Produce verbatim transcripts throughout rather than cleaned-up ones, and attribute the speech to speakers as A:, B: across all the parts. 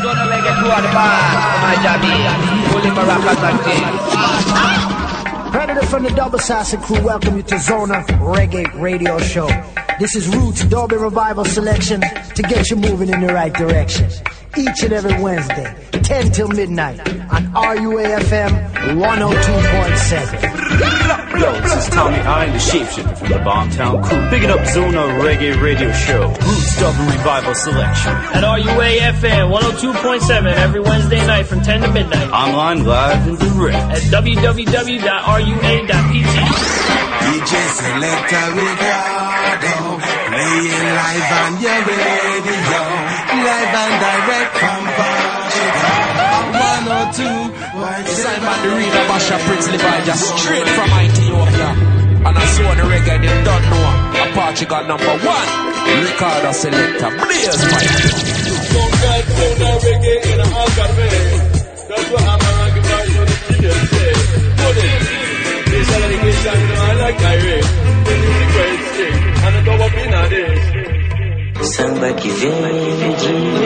A: Zona Reggae crew on the band. My Jabby, Holy Maracas and things.
B: Predator from the Double Sassy crew, welcome you to Zona Reggae Radio Show. This is Roots Derby Revival Selection to get you moving in the right direction. Each and every Wednesday, ten till midnight, on R U A F M one oh two point seven.
C: Yo, this is Tommy I, the shapeshifter from the Bombtown crew. Picking up Zona Reggae Radio Show, Roots Derby Revival Selection.
D: At R U A F M one oh two point seven every Wednesday night from ten to midnight.
C: Online, live, and direct.
D: At w w w dot r u a dot p t.
E: D J Selector Ricardo, playing live on your radio, live and direct from Chicago. one oh two point seven.
F: I'm the reader Basha Prince Levi, just straight from Ethiopia. And I saw the reggae, they don't know. A Portugal number one, Ricardo Selector, blaze my
G: Don't got Zona Reggae in a Algar way. That's what I'm a rocket by on the previous day. Put it. This allegation, you know, I like my way. The music where it's sick, and I go up in a day.
H: Samba que vem de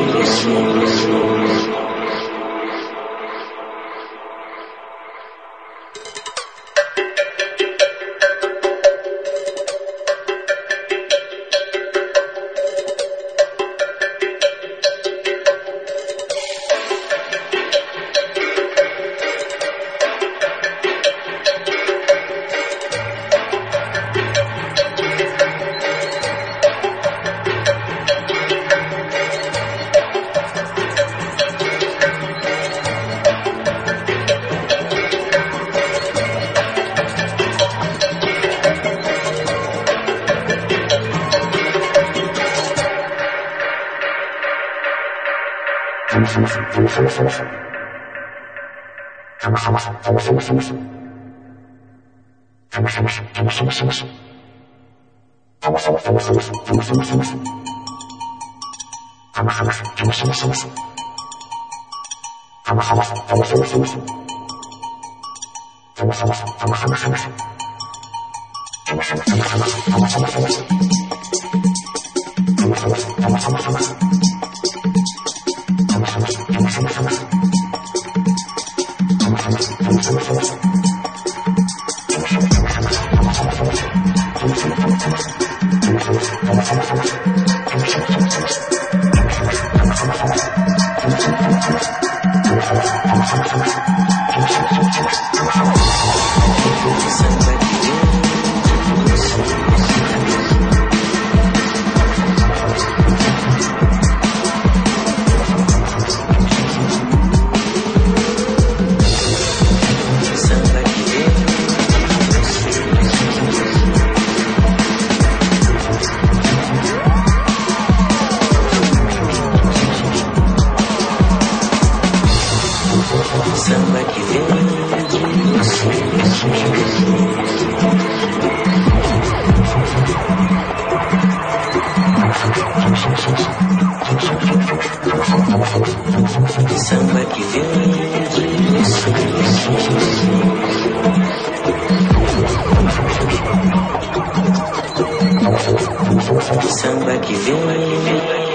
H: você. Samba que vem.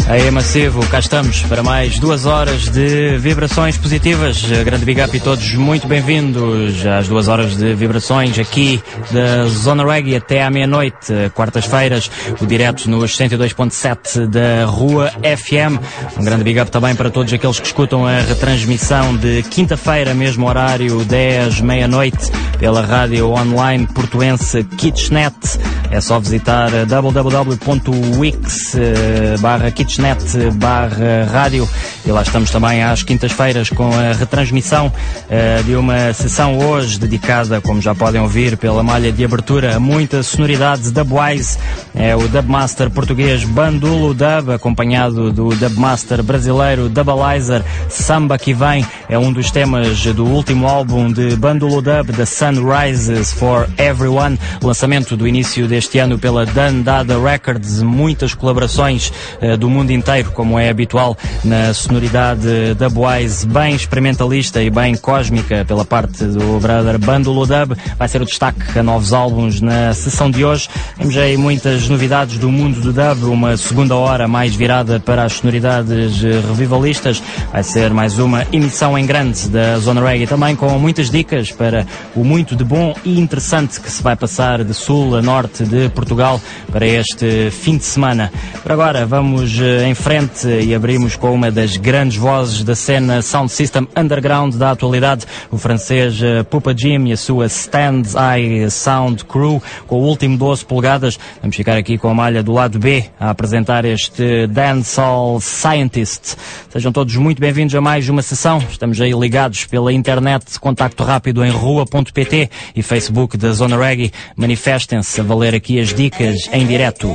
I: Aí, Massivo, cá estamos para mais duas horas de vibrações positivas. Grande big up e todos muito bem-vindos às duas horas de vibrações aqui da Zona Reggae até à meia-noite, quartas-feiras, o direto nos cento e dois ponto sete da Rua F M. Um grande big up também para todos aqueles que escutam a retransmissão de quinta-feira, mesmo horário, dez, meia-noite, pela rádio online portuense Kitchenet. É só visitar w w w ponto wix barra kitchenet barra rádio e lá estamos também às quintas-feiras com a retransmissão uh, de uma sessão hoje dedicada, como já podem ouvir pela malha de abertura, a muita sonoridade dubwise. É o dubmaster português Bandulo Dub, acompanhado do dubmaster brasileiro Dubalizer. Samba que Vem é um dos temas do último álbum de Bandulo Dub, The Sun Rises for Everyone, lançamento do início deste ano pela Dan Dada Records. Muitas colaborações uh, do mundo inteiro, como é habitual na sonoridade dubwise, bem experimentalista e bem cósmica pela parte do brother Bandulo Dub. Vai ser o destaque a novos álbuns na sessão de hoje. Temos aí muitas novidades do mundo do dub, uma segunda hora mais virada para as sonoridades revivalistas. Vai ser mais uma emissão em grande da Zona Reggae, também com muitas dicas para o muito de bom e interessante que se vai passar de sul a norte de Portugal para este fim de semana. Por agora vamos em frente e abrimos com uma das grandes vozes da cena Sound System Underground da atualidade, o francês Pupa Jim e a sua Stands Eye Sound Crew, com o último doze polegadas. Vamos ficar aqui com a malha do lado B a apresentar este Dancehall Scientist. Sejam todos muito bem-vindos a mais uma sessão. Estamos aí ligados pela internet, contacto rápido em rua ponto p t e Facebook da Zona Reggae. Manifestem-se a valer aqui as dicas em direto.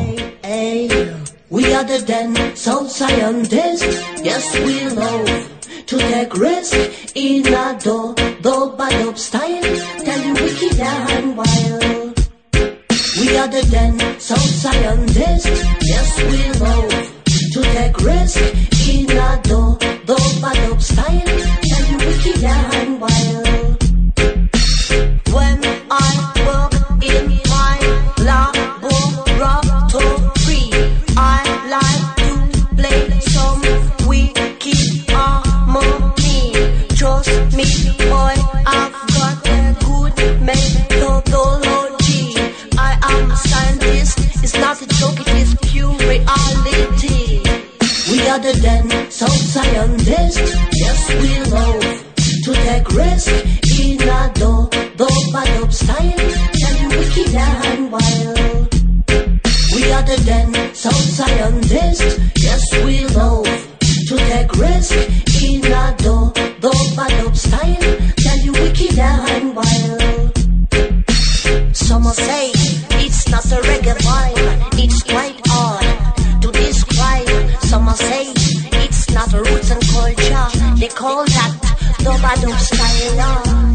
J: We are the dancehall scientists, yes we love to take risk in a do, do, bad style, tell you wicked and wild. We are the dancehall scientists, yes we love to take risk in a do, do, bad style, tell you wicked and wild. When I work in my laboratory, I like to play some wicked harmony. Trust me, boy, I've got a good methodology. I am a scientist, it's not a joke, it is pure reality. We are the dancehall scientists, yes we love to take risk in a do, do, bad style, tell you wicked and wild. We are the dancehall scientists, yes we love to take risk in a do, do, bad style, tell you wicked and wild. Some say it's not a reggae vibe, it's quite hard to describe. Some say it's not a roots and culture, they call that the bad style.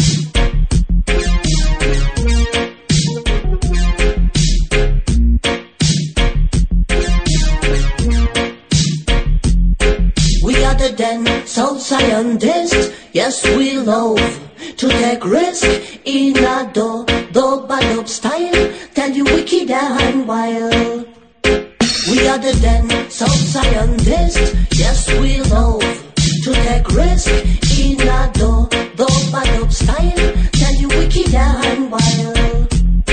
J: We are the dancehall scientists, yes we love to take risk in a do, do, bad style, tell you wicked and wild. We are the dancehall scientists, yes we love to take risk in a do, do, bad style, tell you wicked and wild.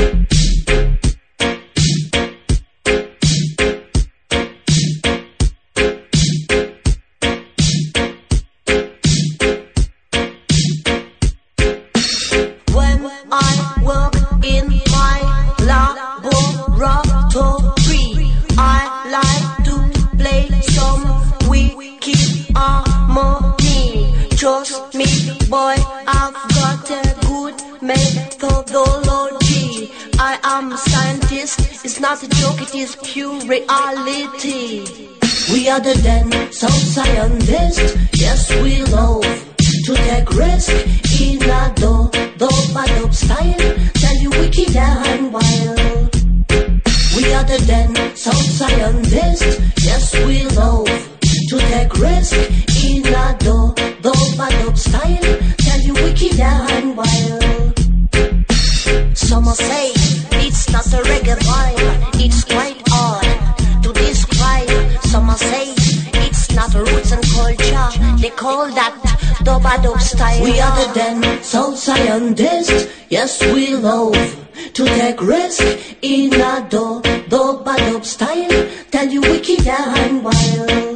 J: Trust me, boy, I've got a good methodology. I am a scientist, it's not a joke, it is pure reality. We are the dancehall scientists, yes we love to take risk in a do, do, bad style, tell you wicked and wild. We are the dancehall scientists, yes we love to take risk in a do, do, bad style, tell you wicked and wild. Some say it's not a reggae vibe, it's quite hard to describe. Some say They call that dub-a-dub style. We are the den, South scientists. Yes, we love to take risk in a dub, dub-a-dub style. Tell you wicked and wild.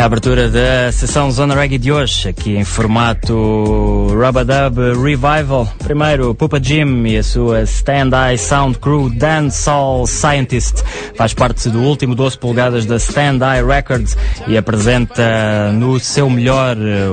I: abertura da sessão Zona Reggae de hoje, aqui em formato Rub-a-Dub Revival. Primeiro, Pupa Jim e a sua Stand-Eye Sound Crew Dancehall Scientist. Faz parte do último doze polegadas da Stand-Eye Records e apresenta no seu melhor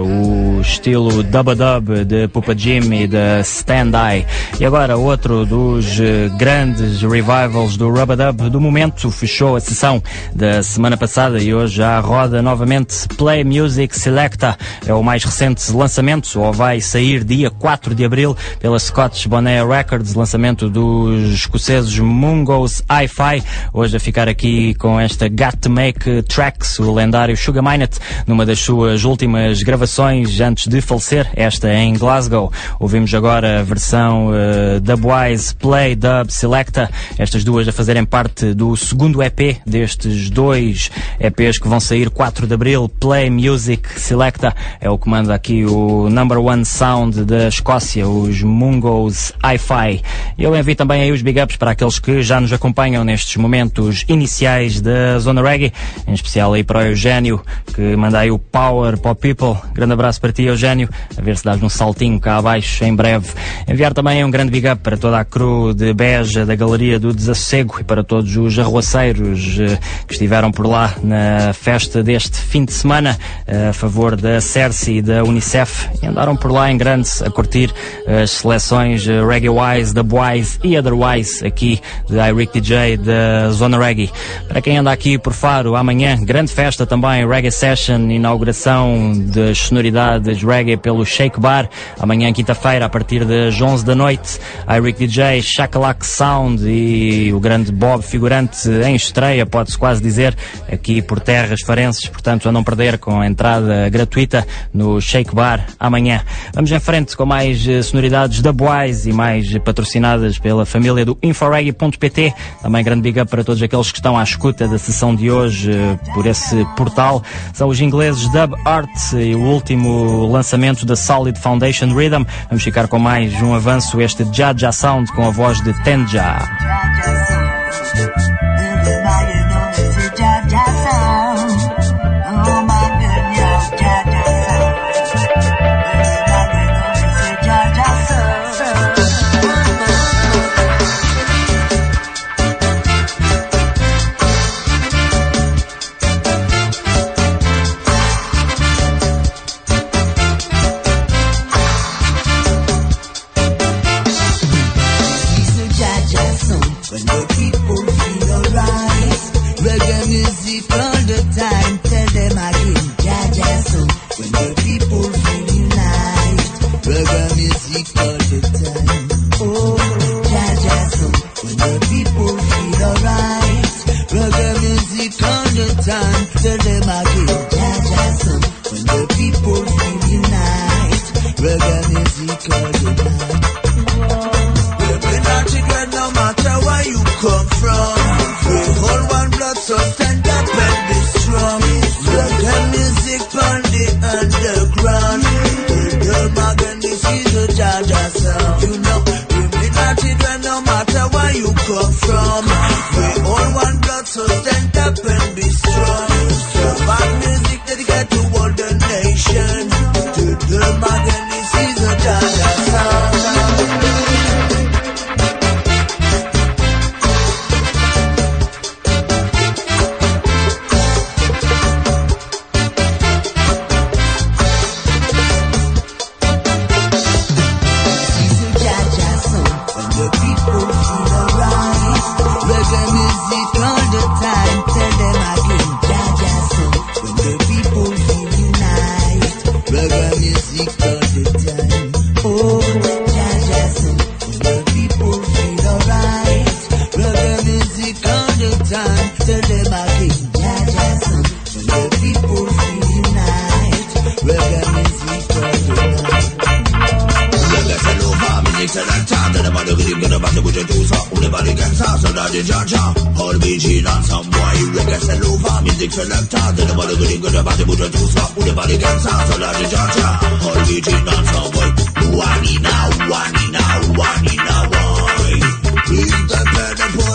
I: o estilo Dub-a-Dub de Pupa Jim e da Stand-Eye. E agora, outro dos grandes revivals do Rub-a-Dub do momento, fechou a sessão da semana passada e hoje já roda novamente. Play Music Selecta é o mais recente lançamento, ou vai sair dia quatro de abril pela Scotch Bonnet Records, lançamento dos escoceses Mungo's Hi-Fi. Hoje a ficar aqui com esta Got to Make Tracks, o lendário Sugar Minott, numa das suas últimas gravações antes de falecer, esta em Glasgow. Ouvimos agora a versão uh, Dubwise Play Dub Selecta, estas duas a fazerem parte do segundo E P destes dois E Ps que vão sair quatro de abril. Play Music Selecta é o que manda aqui o number one sound da Escócia, os Mungo's Hi-Fi. Eu envio também aí os big ups para aqueles que já nos acompanham nestes momentos iniciais da Zona Reggae, em especial aí para o Eugénio, que manda aí o Power para o People. Grande abraço para ti, Eugénio, a ver se dás um saltinho cá abaixo em breve. Enviar também um grande big up para toda a crew de Beja, da Galeria do Desassossego, e para todos os arruaceiros eh, que estiveram por lá na festa deste fim de semana a favor da Cersei e da Unicef, e andaram por lá em grande a curtir as seleções Reggae-wise, Dubwise e Otherwise aqui de iRick D J da Zona Reggae. Para quem anda aqui por Faro, amanhã grande festa também, Reggae Session, inauguração das sonoridades Reggae pelo Shake Bar, amanhã quinta-feira a partir das onze da noite, iRick D J, Shakalak Sound e o grande Bob figurante em estreia, pode-se quase dizer, aqui por terras farenses, portanto a não perder, com a entrada gratuita no Shake Bar amanhã. Vamos em frente com mais uh, sonoridades da Dubwise e mais uh, patrocinadas pela família do Inforeggae ponto p t. Também grande big up para todos aqueles que estão à escuta da sessão de hoje uh, por esse portal. São os ingleses Dub Art e o último lançamento da Solid Foundation Rhythm. Vamos ficar com mais um avanço, este Jaja Sound com a voz de Tenja.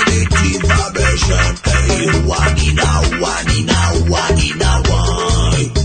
K: Wani now, wani now, wani now, why?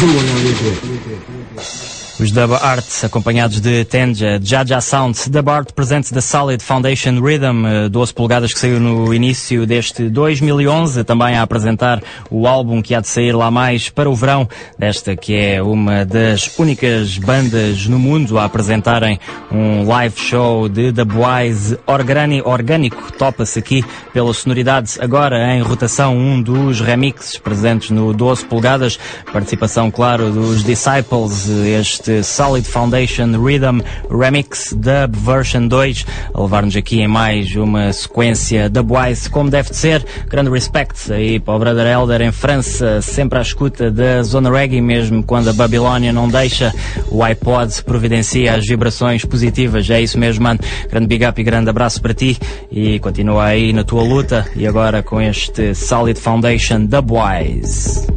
K: Zona Reggae.
I: Os Dub Art, acompanhados de Tenja, Jaja Sound. Dub Art presents The Solid Foundation Rhythm, doze polegadas, que saiu no início deste dois mil e onze, também a apresentar o álbum que há de sair lá mais para o verão, desta que é uma das únicas bandas no mundo a apresentarem um live show de Dubwise organi, orgânico. Topa-se aqui pela sonoridade. Agora em rotação um dos remixes presentes no doze polegadas, participação, claro, dos Disciples, este Solid Foundation Rhythm Remix Dub Version dois, a levar-nos aqui em mais uma sequência Dubwise como deve de ser. Grande respect aí para o Brother Elder em França, sempre à escuta da Zona Reggae, mesmo quando a Babilónia não deixa, o iPod providencia as vibrações positivas. É isso mesmo, mano. Grande big up e grande abraço para ti, e continua aí na tua luta, e agora com este Solid Foundation Dubwise.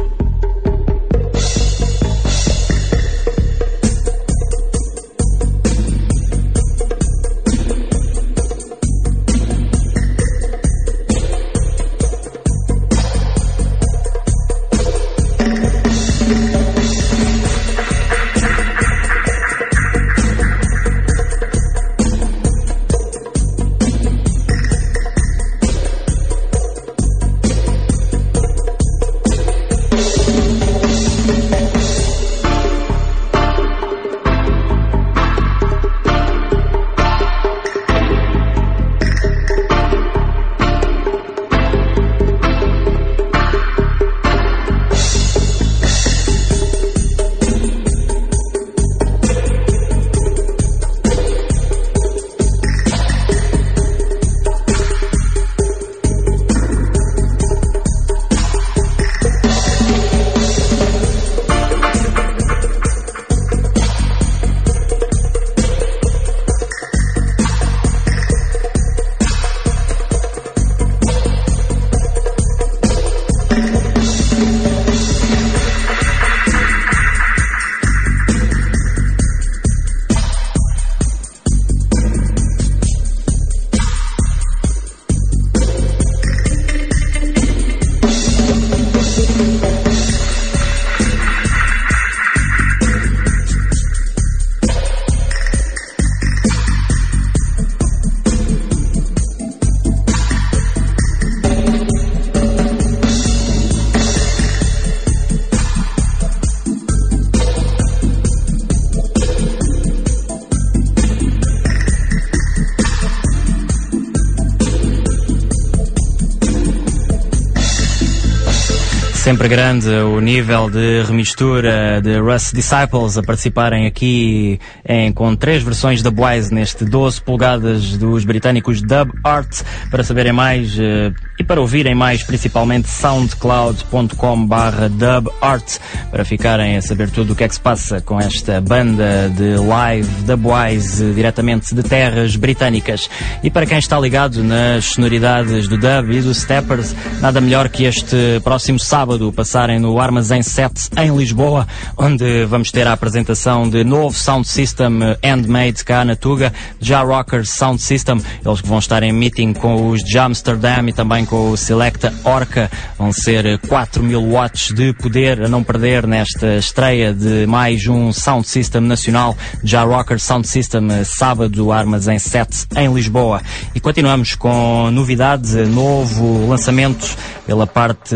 I: Sempre grande o nível de remistura de Russ Disciples a participarem aqui em, com três versões da Dubwise neste doze polegadas dos britânicos Dub Art. Para saberem mais uh, e para ouvirem mais, principalmente soundcloud ponto com barra Dub Art, para ficarem a saber tudo o que é que se passa com esta banda de live Dubwise diretamente de terras britânicas. E para quem está ligado nas sonoridades do dub e dos steppers, nada melhor que este próximo sábado passarem no Armazém sete em Lisboa, onde vamos ter a apresentação de novo Sound System handmade cá na Tuga, Ja Rockers Sound System. Eles que vão estar em meeting com os de Amsterdam e também com o Selecta Orca. Vão ser quatro mil watts de poder a não perder nesta estreia de mais um Sound System nacional, Ja Rockers Sound System, sábado, Armazém sete em Lisboa. E continuamos com novidades, novo lançamento pela parte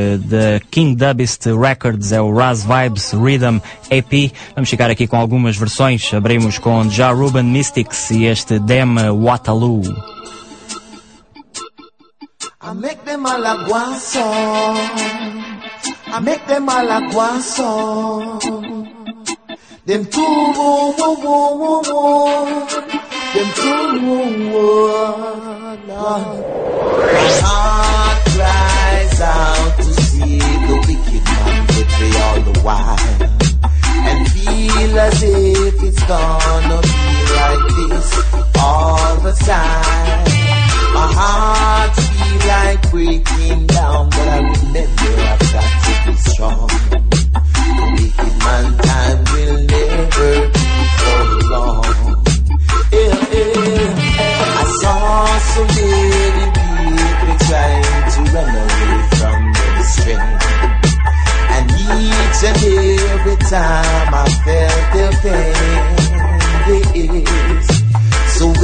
I: da King Dubist Records, é o Raz Vibes Rhythm A P. Vamos ficar aqui com algumas versões. Abrimos com Ja Ruben Mystics e este Dem Waterloo.
L: I make them all a guason. I make them all a guason. Them two, woo, woo, woo, woo, woo. Them two, woo, woo, Lord. My heart cries out to see the wicked man betray all the while, and feel as if it's gonna be like this all the time. My heart feel like breaking down, but I remember I've got to be strong. The wicked man time will never be for long. Yeah, yeah. I saw so many people trying to run away from the strain, and each and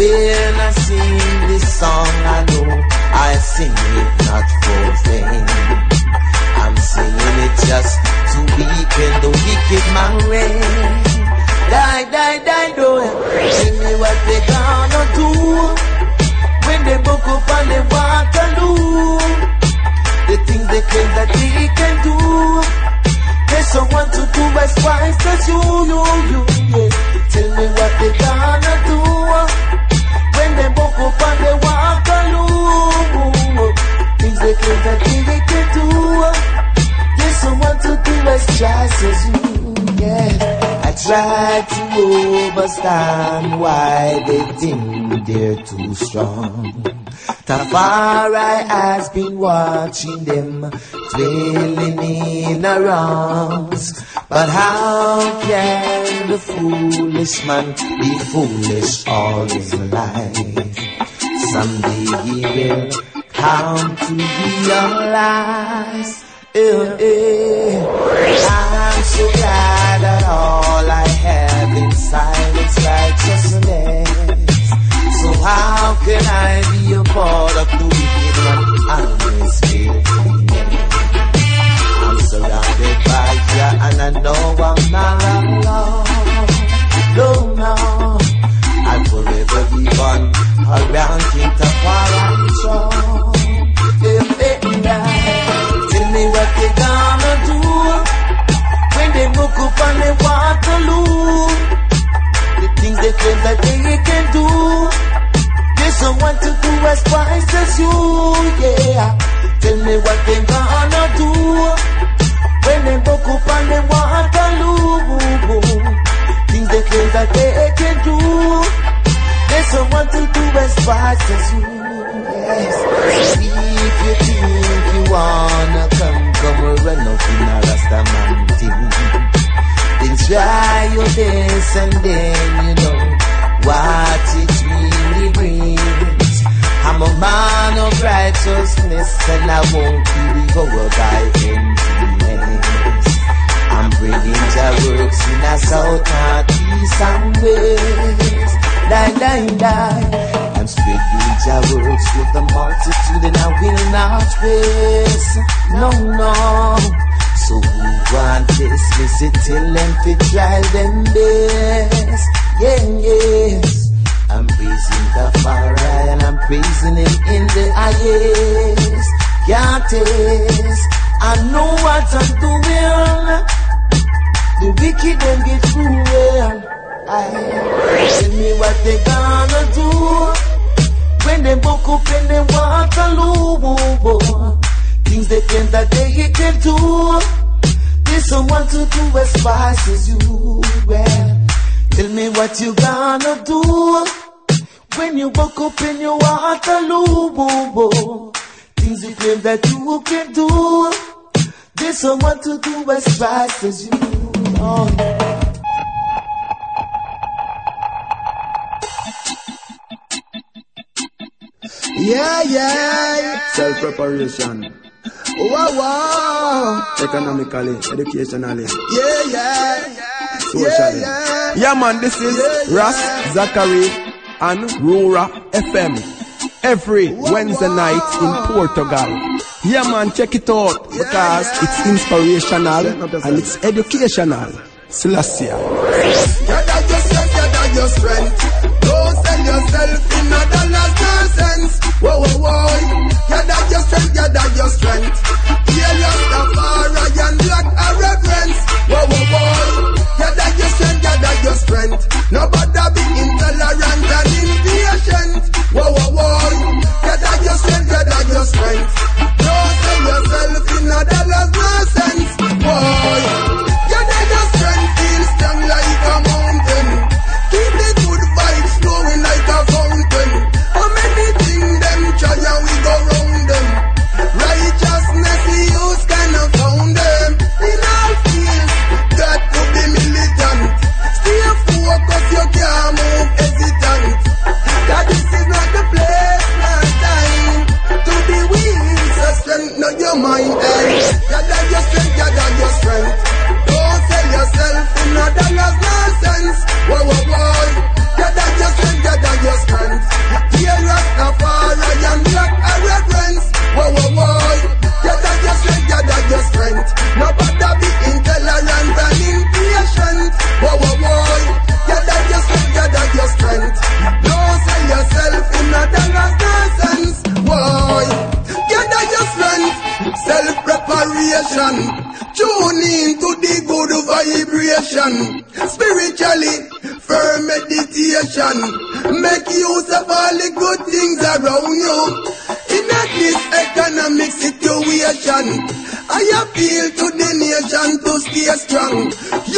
L: When I sing this song, I know I sing it not for fame. I'm singing it just to weaken the wicked man reign. Die, die, die, do it. Tell me what they gonna do when they book up and they Waterloo. The things they claim that they can do, there's someone to do as wise as you, you, you, yeah. Tell me what they gonna do when they book up and they Waterloo. Things they claim that they can do, there's someone to do as wise as you, yeah. I try to understand why they think they're too strong. Tafari has been watching them dwelling in a wrongs. But how can the foolish man be foolish all his life? Someday he will come to realize. Eh, eh. I'm so glad that all I have inside is righteousness. So how can I be a part of the wicked one? Always feeling. I'm surrounded by ya and I know I'm not alone. No, no, I'll forever be one around King Tafari throne. Tell me what they gonna do when they look up and they Waterloo. The things they claim that they can do, there's someone to do as wise as you, yeah. Tell me what they gonna do when they look up and they Waterloo. Things they claim that they can do, there's someone to do as wise as you, yes. If you think you wanna come, come run up in a Rastaman team, then try your best and then you know what it really brings. I'm a man of righteousness and I won't be devoured by emptiness. I'm bringing the works in the south, north, east and west. Die, die, die. I'm spreading the works with the multitude and I will not waste. No, no. So who want this? Me say tell them to try them best. Yeah, yes. I'm praising the Father and I'm praising Him in the highest. Can't taste. I know what I'm doing. The wicked them get cruel. Tell me what they gonna do when they book up in the Waterloo. Things they claim that they can do, there's someone to do as fast as you, well. Tell me what you gonna do when you woke up in your Waterloo. Things you claim that you can do, there's someone to do as fast as you. Oh.
K: Yeah, yeah. Self-preparation. Wow, wow. Economically, educationally. Yeah, yeah. Socially. Yeah, yeah. Yeah, man, this is yeah, Ras yeah. Zachary and Rura F M. Every wow, Wednesday wow. night in Portugal. Yeah, man, check it out yeah, because yeah. it's inspirational and it's educational. Selassie.
M: Gather your strength, gather your strength. Don't sell yourself in a dollar cents. Whoa, whoa, whoa. Gather your strength, gather your strength. Hear your Rastafari and black a reverence. Whoa, whoa, whoa. Gather your strength, gather your strength. Nobody be intolerant and impatient. Whoa, whoa, whoa. Gather your strength, gather your strength. Don't sell yourself in a dollar cents. Whoa. Gather your strength, feel strong like a mountain. Keep the good vibes flowing like a fountain. How many things them try and we go round them? Righteousness we use kind of found them. In all fields, got to be militant. Stay focused, you can't creation. Make use of all the good things around you. In this economic situation, I appeal to the nation to stay strong.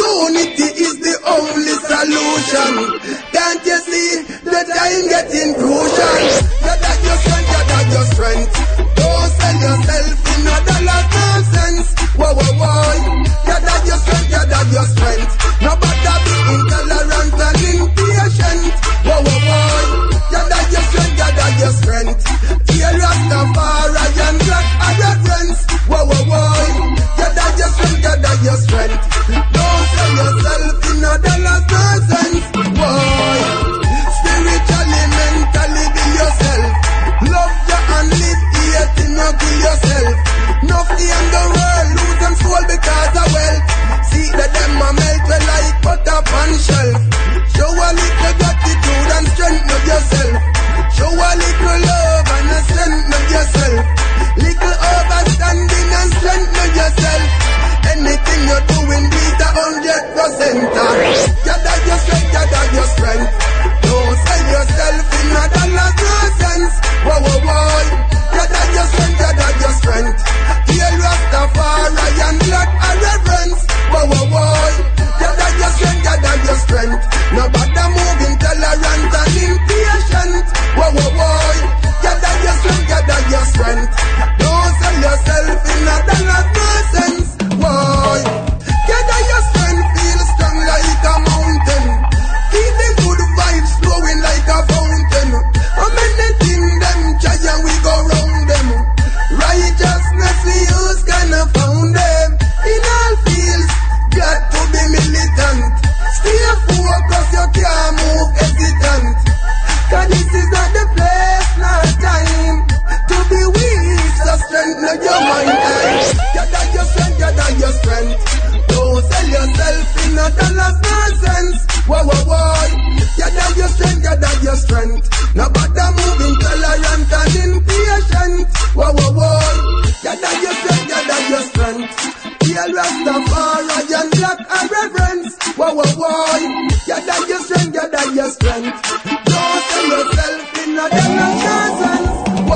M: Unity is the only solution. Can't you see the time getting crucial? Gather your strength, gather your strength. Don't sell yourself in a dollar nonsense. Whoa, whoa, whoa. Gather your strength, gather your strength. Nobody be intolerant and impatient. Whoa, whoa, whoa. Gather your strength, gather your strength. Dear Rastafari and black are reverence. Whoa, whoa, whoa. Gather your strength, gather your strength. Don't sell yourself in a dollar nonsense. Whoa. Spiritually, mentally, be yourself. Love you and live here, not kill yourself. No fear in the world, lose them soul because of wealth. See that them a melt well like butter on shelf. Show a little gratitude and strengthen yourself. Show a little love and strengthen yourself. Little overstanding and strengthen yourself. Anything you're doing, beat a hundred percent. Gather your strength, gather your strength. Don't sell yourself in a dollar nonsense. Whoa, whoa, whoa. Gather your strength, gather your strength. Dear Rastafari and black are reverence. Whoa, whoa, whoa. Gather your strength, gather your strength. Nobody move intolerant and impatient. Whoa, whoa, whoa. Gather your strength, gather your strength. Don't sell yourself in a dollar nonsense. Whoa. Gather your strength, feel strong like a mountain. Keep the good vibes flowing like a fountain. How many things them try and we go round them. Righteousness we use gonna found them. In all fields, got to be militant. Stay focused, you can't move hesitant. Cause this is not the place, not time to be weak, so strengthen your mind. Gather your strength, gather your strength. Don't sell yourself in a dollar nonsense. Whoa, whoa, whoa. Gather your strength, gather your strength. Nobody move intolerant and impatient. Whoa, whoa, whoa. Gather your strength, gather your strength. Dear Rastafari and black are reverence. Whoa, whoa, whoa. Gather your strength, gather your strength. Don't sell yourself in a dollar nonsense.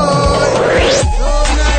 M: Whoa.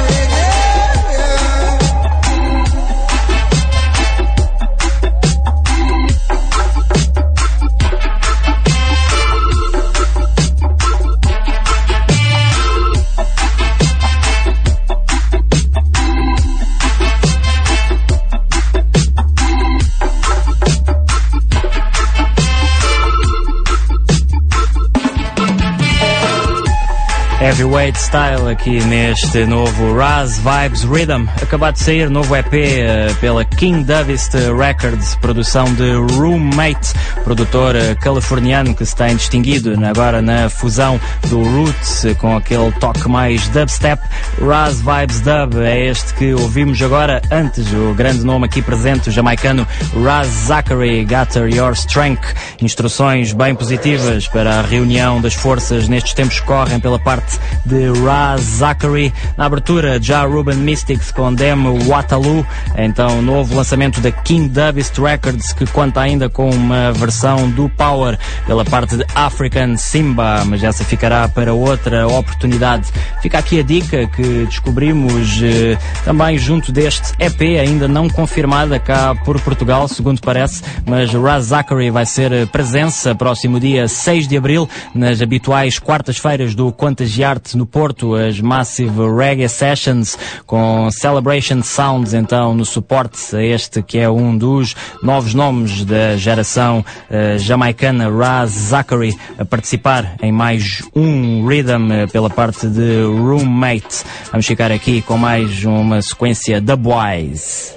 I: Heavyweight Style aqui neste novo Raz Vibes Rhythm. Acabado de sair novo E P uh, pela King Davis Records, produção de Roommate, produtor uh, californiano que se tem distinguido agora na fusão do Roots uh, com aquele toque mais dubstep. Raz Vibes Dub é este que ouvimos agora. Antes, o grande nome aqui presente, o jamaicano Raz Zachary, Gather Your Strength. Instruções bem positivas para a reunião das forças nestes tempos que correm pela parte de Raz Zachary. Na abertura, já Ruben Mystics com demo Waterloo. Então, novo lançamento da King Davis Records, que conta ainda com uma versão do Power pela parte de African Simba, mas essa ficará para outra oportunidade. Fica aqui a dica que descobrimos eh, também junto deste E P, ainda não confirmada cá por Portugal, segundo parece, mas Raz Zachary vai ser presença próximo dia seis de abril nas habituais quartas-feiras do Contagiarte no Porto, as Massive Reggae Sessions com Celebration Sounds, então no suporte a este que é um dos novos nomes da geração uh, jamaicana, Raz Zachary, a participar em mais um rhythm uh, pela parte de Roommate. Vamos ficar aqui com mais uma sequência dubwise.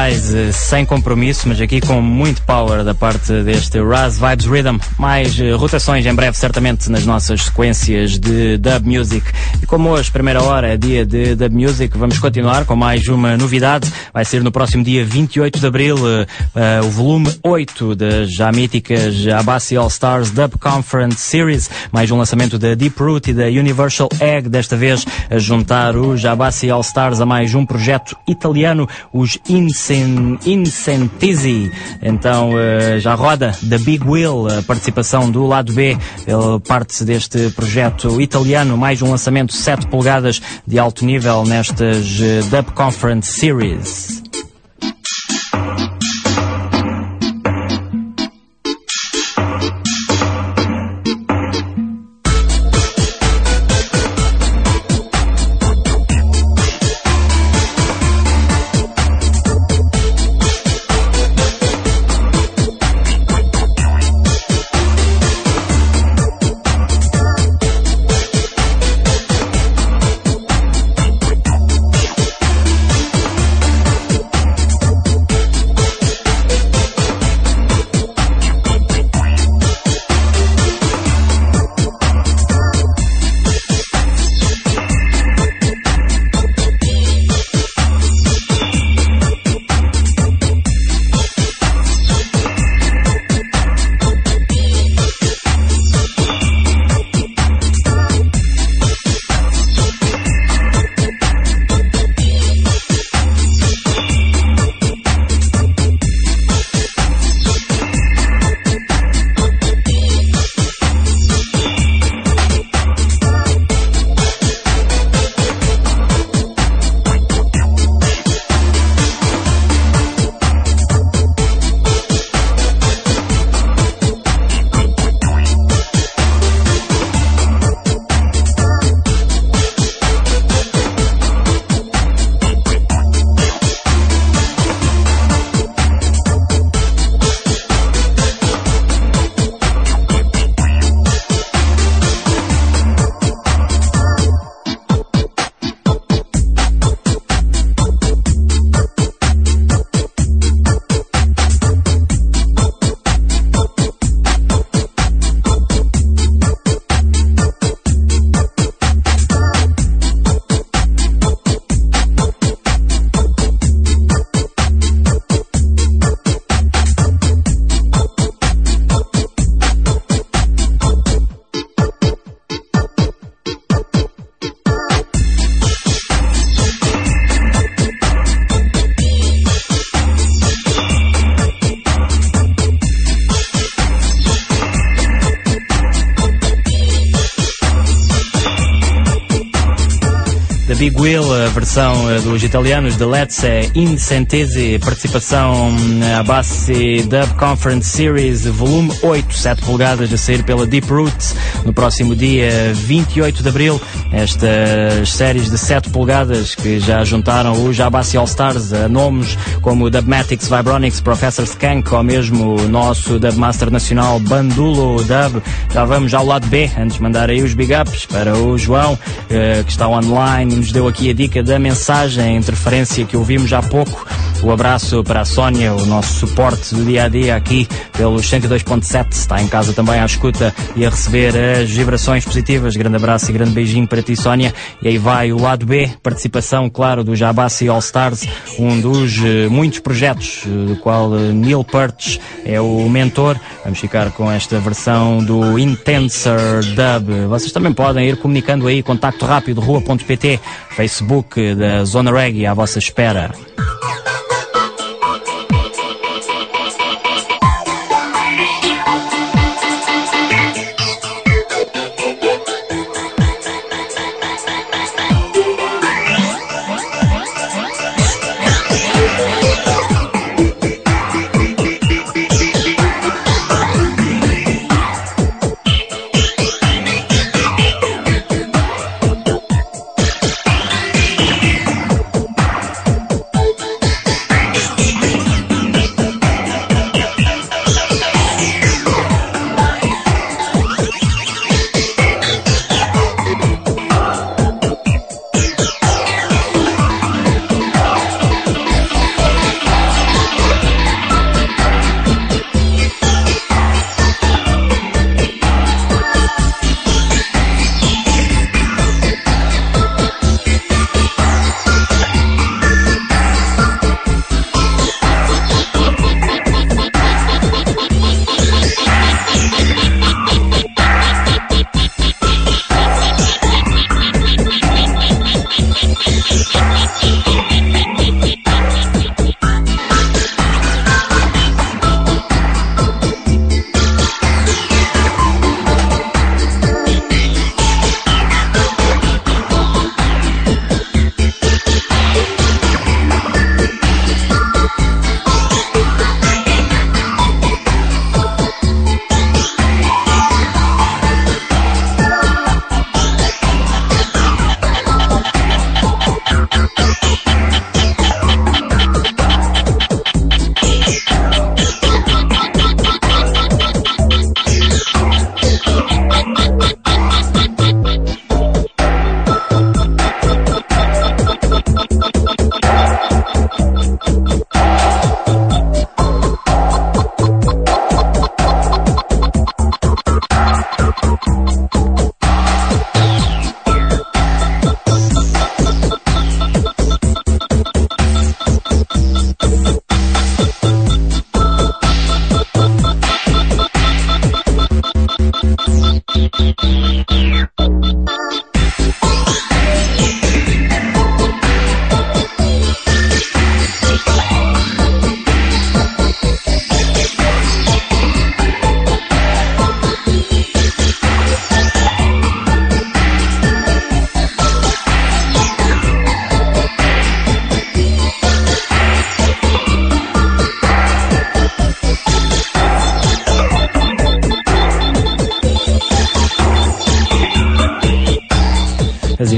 I: Rise, sem compromisso, mas aqui com muito power da parte deste Raz Vibes Rhythm. Mais uh, rotações em breve, certamente, nas nossas sequências de Dub Music. E como hoje, primeira hora, é dia de Dub Music, vamos continuar com mais uma novidade. Vai ser no próximo dia vinte e oito de abril, uh, uh, o volume oito das já míticas Abassi All Stars Dub Conference Series. Mais um lançamento da Deep Root e da Universal Egg, desta vez a juntar os Abassi All Stars a mais um projeto italiano, os Incen, Incentizi. Então uh, já roda da Big Wheel, a participação do lado B, ele parte deste projeto italiano, mais um lançamento sete polegadas de alto nível nestas uh, Dub Conference Series. Big Wheel, a versão dos italianos de Let's Incentizi, participação na Abassi Dub Conference Series, volume oito, sete polegadas, a sair pela Deep Roots no próximo dia vinte e oito de abril. Estas séries de sete polegadas que já juntaram os Abassi All Stars a nomes como Dubmatics, Vibronics, Professor Skank ou mesmo o nosso Dubmaster nacional Bandulo Dub. Já vamos ao lado B, antes de mandar aí os big ups para o João, que está online e nos deu aqui a dica da mensagem, a interferência que ouvimos há pouco. O abraço para a Sónia, o nosso suporte do dia a dia aqui pelos cento e dois ponto sete, está em casa também à escuta e a receber as vibrações positivas. Grande abraço e grande beijinho para ti, Sónia. E aí vai o lado B, participação, claro, do Abassi All Stars, um dos uh, muitos projetos uh, do qual uh, Neil Peart é o mentor. Vamos ficar com esta versão do Intenser Dub. Vocês também podem ir comunicando aí, contacto rápido, rua ponto pt, Facebook da Zona Reggae à vossa espera.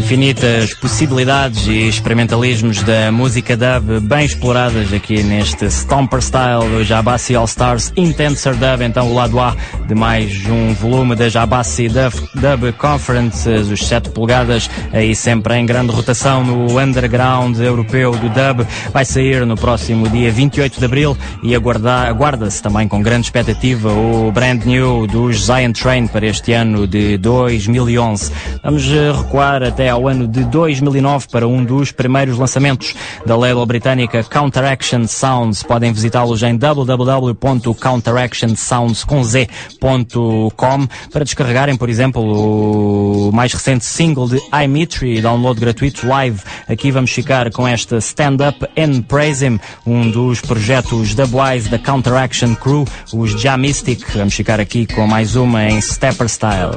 I: Infinitas possibilidades e experimentalismos da música dub bem exploradas aqui neste Stomper Style do Jabassi All Stars Intenser Dub, então o lado A de mais um volume da Jabassi Dub, Dub Conference, os sete polegadas, aí sempre em grande rotação no underground europeu do dub. Vai sair no próximo dia vinte e oito de abril e aguarda, aguarda-se também com grande expectativa o brand new dos Zion Train para este ano de dois mil e onze. Vamos recuar até ao ano de dois mil e nove para um dos primeiros lançamentos da label britânica Counteraction Sounds. Podem visitá-los em w w w ponto counteraction sounds ponto com para descarregarem, por exemplo, o mais recente single de iMitri, download gratuito live. Aqui vamos ficar com esta Stand Up and Praise Him, um dos projetos dubwise da Counteraction Crew, os Jamistic. Vamos ficar aqui com mais uma em Stepper Style.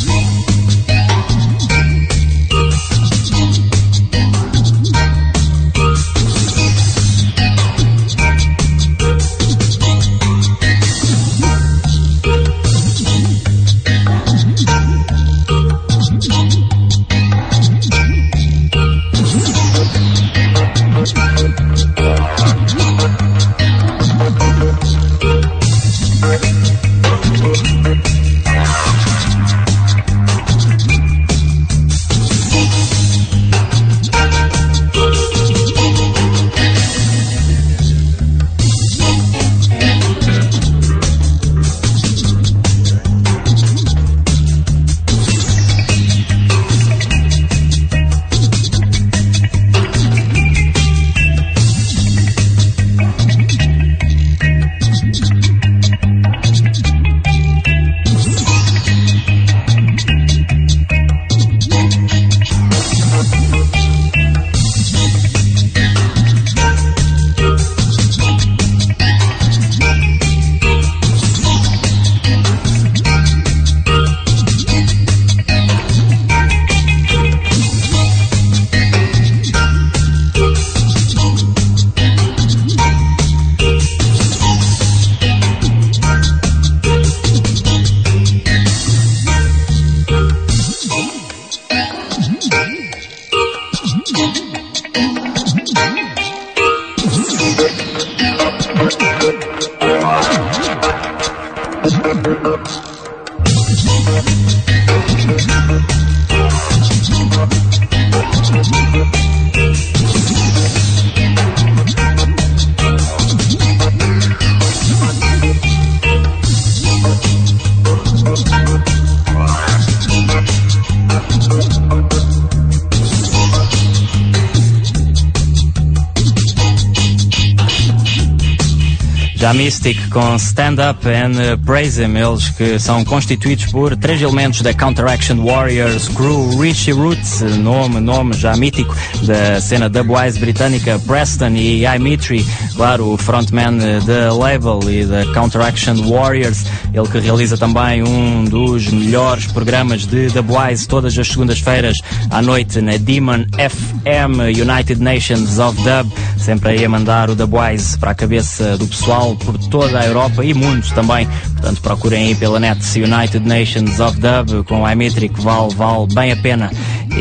I: Jamistic com Stand Up and Praise Him, eles que são constituídos por três elementos da Counteraction Warriors Crew: Richie Roots, nome, nome já mítico da cena dubwise britânica, Preston e iMitri, claro, o frontman da label e da Counteraction Warriors, ele que realiza também um dos melhores programas de dubwise todas as segundas-feiras à noite na Demon F M, United Nations of Dub, sempre aí a mandar o dubwise para a cabeça do pessoal por toda a Europa e mundo também. Portanto, procurem aí pela net United Nations of Dub com iMitri, que vale, vale bem a pena.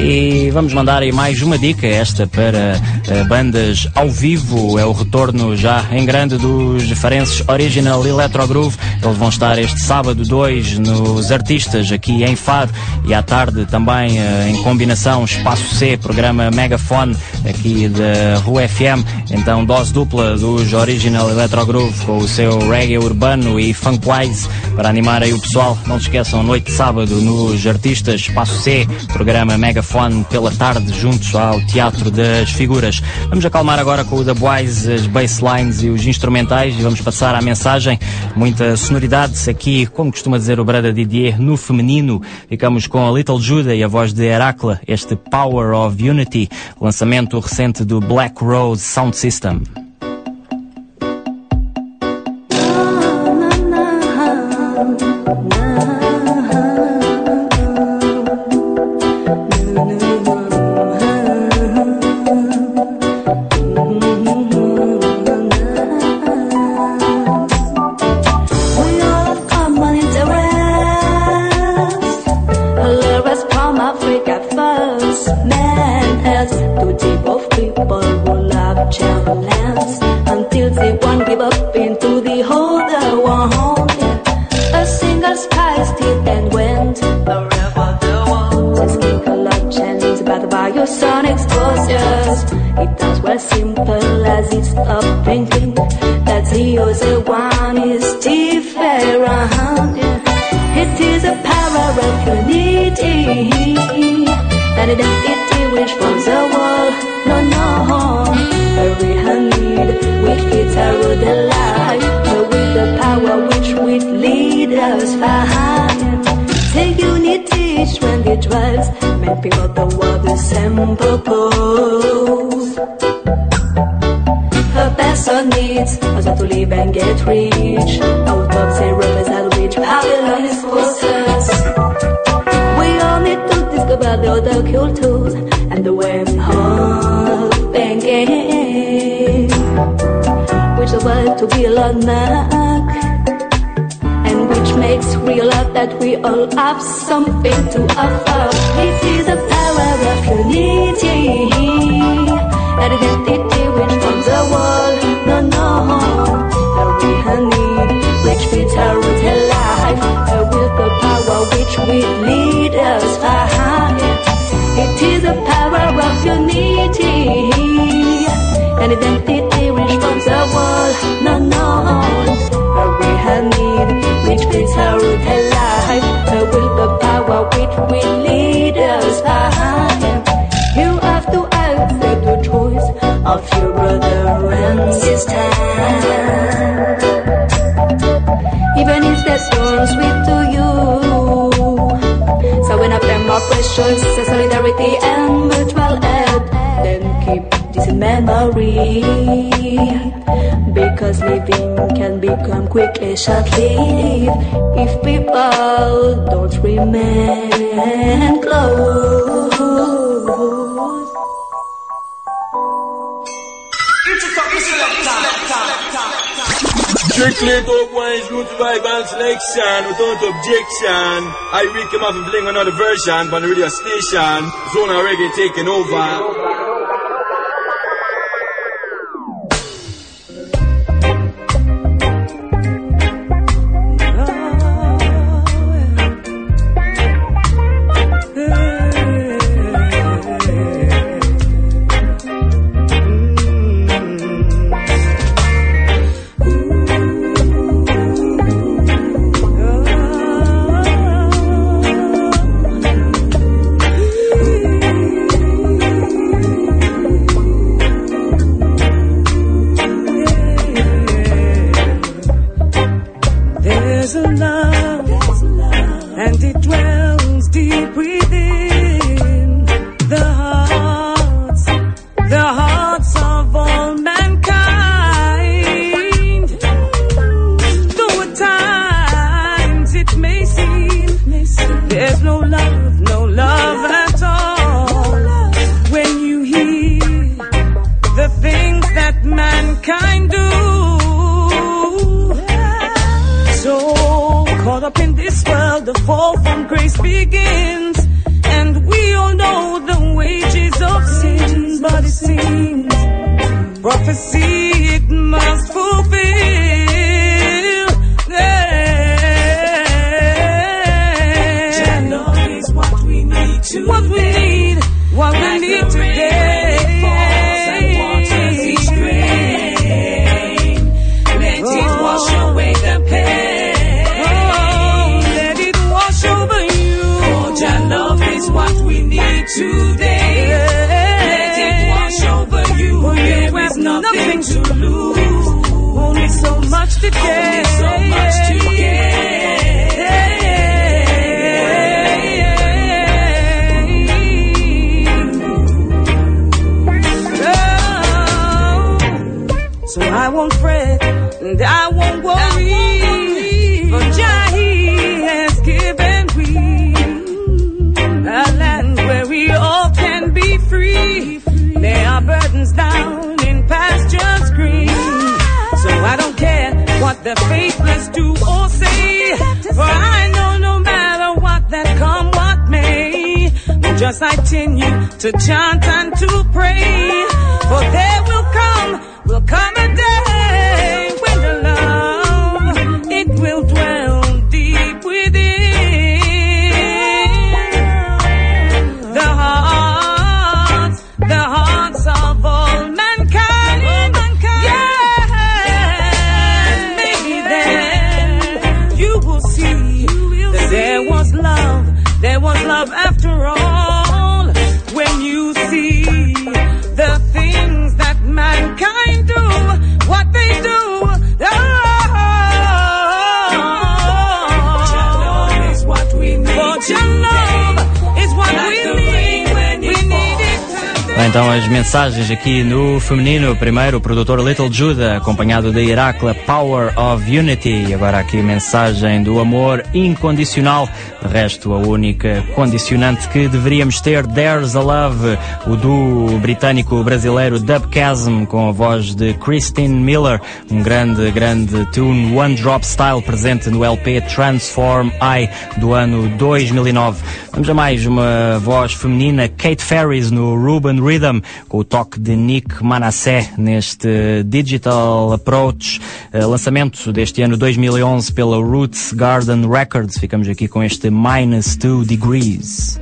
I: E vamos mandar aí mais uma dica, esta para uh, bandas ao vivo. É o retorno já em grande dos farenses Original Electro Groove. Eles vão estar este sábado dois nos Artistas aqui em Faro, e à tarde também uh, em combinação Espaço C, programa Megafone aqui da Rua F M. Então dose dupla dos Original Electro Groove com o seu reggae urbano e funkwise para animar aí o pessoal. Não se esqueçam, noite de sábado nos Artistas, Espaço C, programa Megafone pela tarde, juntos ao Teatro das Figuras. Vamos acalmar agora com o dubwise, as basslines e os instrumentais, e vamos passar à mensagem. Muita sonoridade aqui, como costuma dizer o Brother Didier, no feminino. Ficamos com a Little Judah e a voz de Heracla, este Power of Unity, lançamento recente do Black Rose Sound System.
N: Africa first. people will have challenge until they won't give up into the other one. A single spy still and went wherever the world. This king collab challenge about bio-sun exposures. It does well simple as it's up thinking that the other one is different. It is a power of unity, an identity which forms a wall. No, no, a real need which fits our the life, but with the power which will lead us far. Take unity, strength it drives, make people the world the same purpose. A person needs also to live and get rich. Out of the rivers at which Babylon is possessed. We all need to discover the other cultures and the way of thinking, which survive to be a landmark, and which makes real life that we all have something to offer. It is a power of unity, an identity which forms a wall. No, no, a real need which fits our routine life, a will the power which will lead us far. It is a power of unity, an identity which forms a wall. No, no, a real need which fits our routine life, a will the power which will lead us far. You have to accept the choice of your brother and sister, even if that sounds sweet to you. So when I pay more precious solidarity and mutual aid, then keep this in memory, because living can become quickly short-lived if people don't remain close.
G: Strictly top one's root revival selection without objection. I will come up and fling another version on the radio station. Zona Reggae taking over.
O: Just I continue to chant and to pray. For there will come, will come a day when the love, it will dwell deep within the hearts, the hearts of all mankind. Yeah, maybe then you will see that there was love, there was love after all. When you see the things that mankind do, what they do, oh, love is what we need. But your love is what we need. We need it.
I: Então as mensagens aqui no feminino. Primeiro o produtor Little Judah, acompanhado da Heracla, Power of Unity. E agora aqui a mensagem do amor incondicional. De resto, a única condicionante que deveríamos ter, There's a Love, o duo britânico-brasileiro Dubchasm, com a voz de Christine Miller, um grande, grande tune, One Drop Style, presente no L P Transform I, do ano dois mil e nove. Vamos a mais uma voz feminina, Kate Ferris no Ruben Rhythm, com o toque de Nick Manasseh neste Digital Approach, uh, lançamento deste ano dois mil e onze pela Roots Garden Records. Ficamos aqui com este Minus Two Degrees.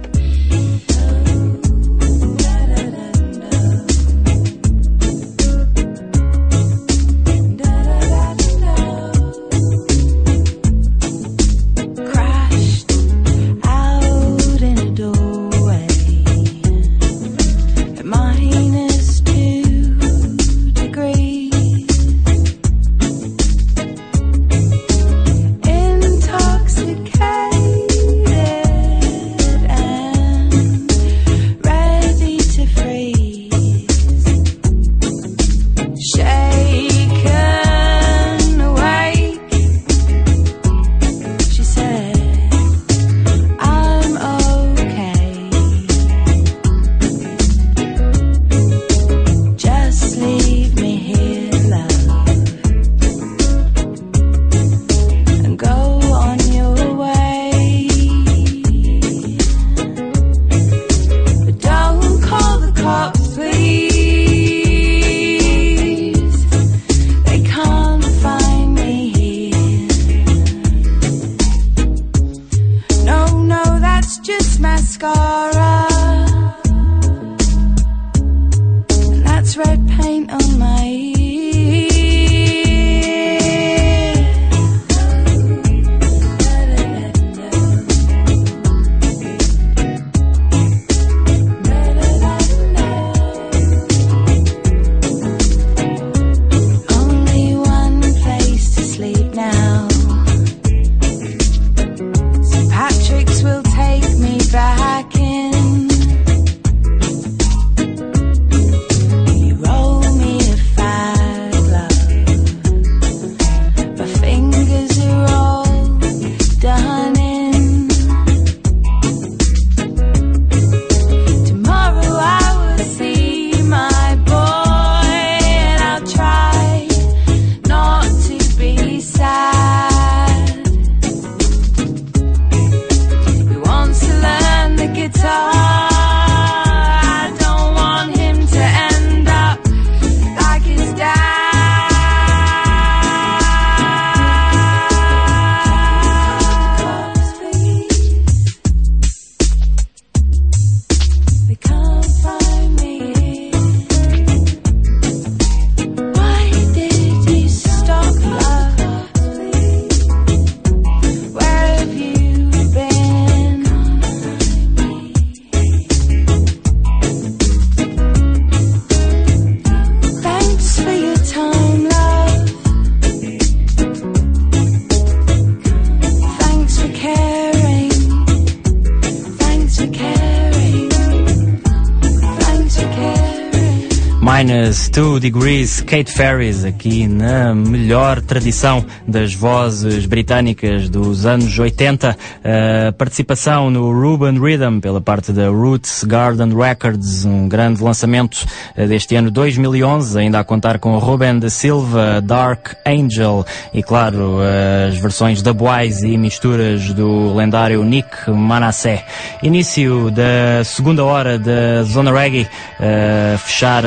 I: Minus Two Degrees, Kate Ferris, aqui na melhor tradição das vozes britânicas dos anos oitenta. Uh, participação no Ruben Rhythm pela parte da Roots Garden Records, um grande lançamento uh, deste ano dois mil e onze, ainda a contar com Ruben da Silva, Dark Angel e, claro, uh, as versões dubwise e misturas do lendário Nick Manasseh. Início da segunda hora da Zona Reggae, uh, fechar a sequência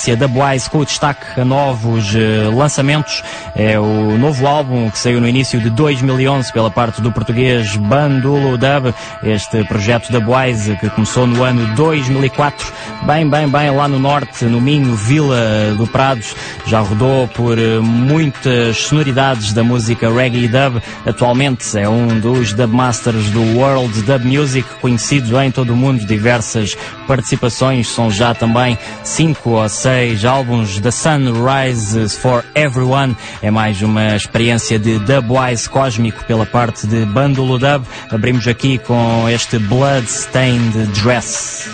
I: sequência Dubwise com o destaque a novos uh, lançamentos. É o novo álbum que saiu no início de dois mil e onze pela parte do português Bandulo Dub. Este projeto Dubwise que começou no ano dois mil e quatro, bem, bem, bem lá no norte, no Minho, Vila do Prados. Já rodou por uh, muitas sonoridades da música reggae e dub. Atualmente é um dos dubmasters do World Dub Music, conhecido em todo o mundo. Diversas participações, são já também cinco ou seis álbuns. The Sun Rises for Everyone é mais uma experiência de Dubwise cósmico pela parte de Bandulo Dub. Abrimos aqui com este Bloodstained Dress.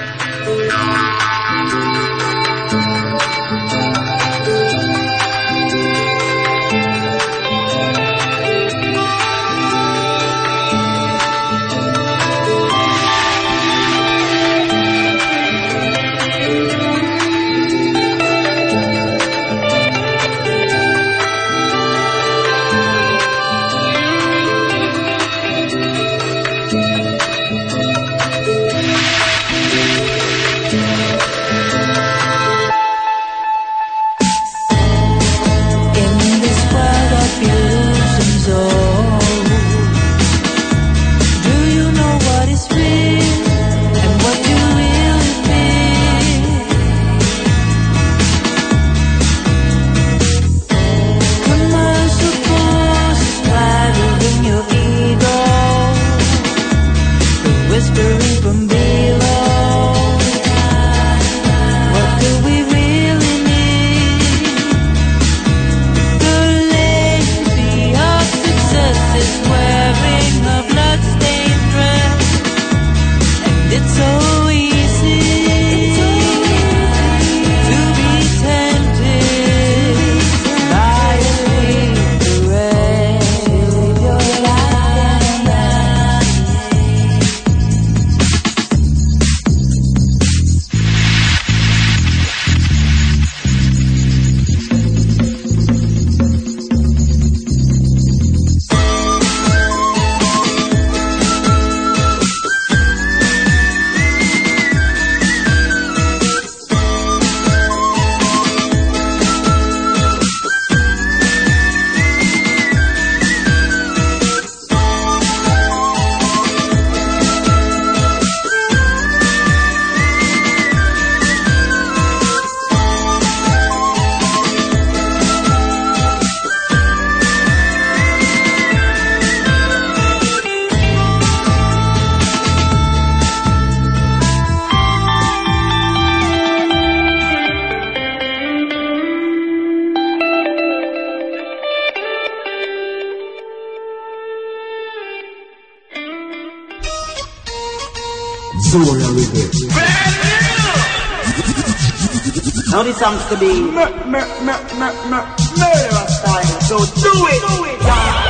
P: Now this song's to be mur- mur- mur- mur- mur- murderer style, so do it! Do it.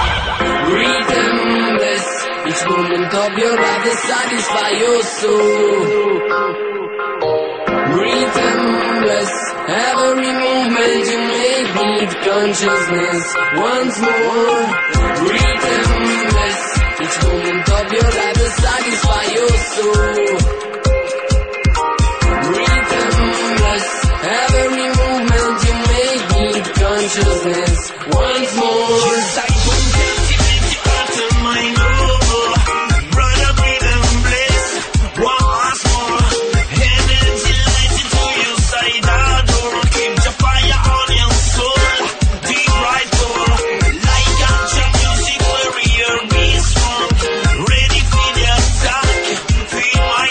Q: Rhythmless, each moment of your life to satisfy your soul. Rhythmless, every movement you make need consciousness once more. Rhythmless, each moment of your life to satisfy your soul. Every movement you make need consciousness once more.
R: Ready for the attack, feel my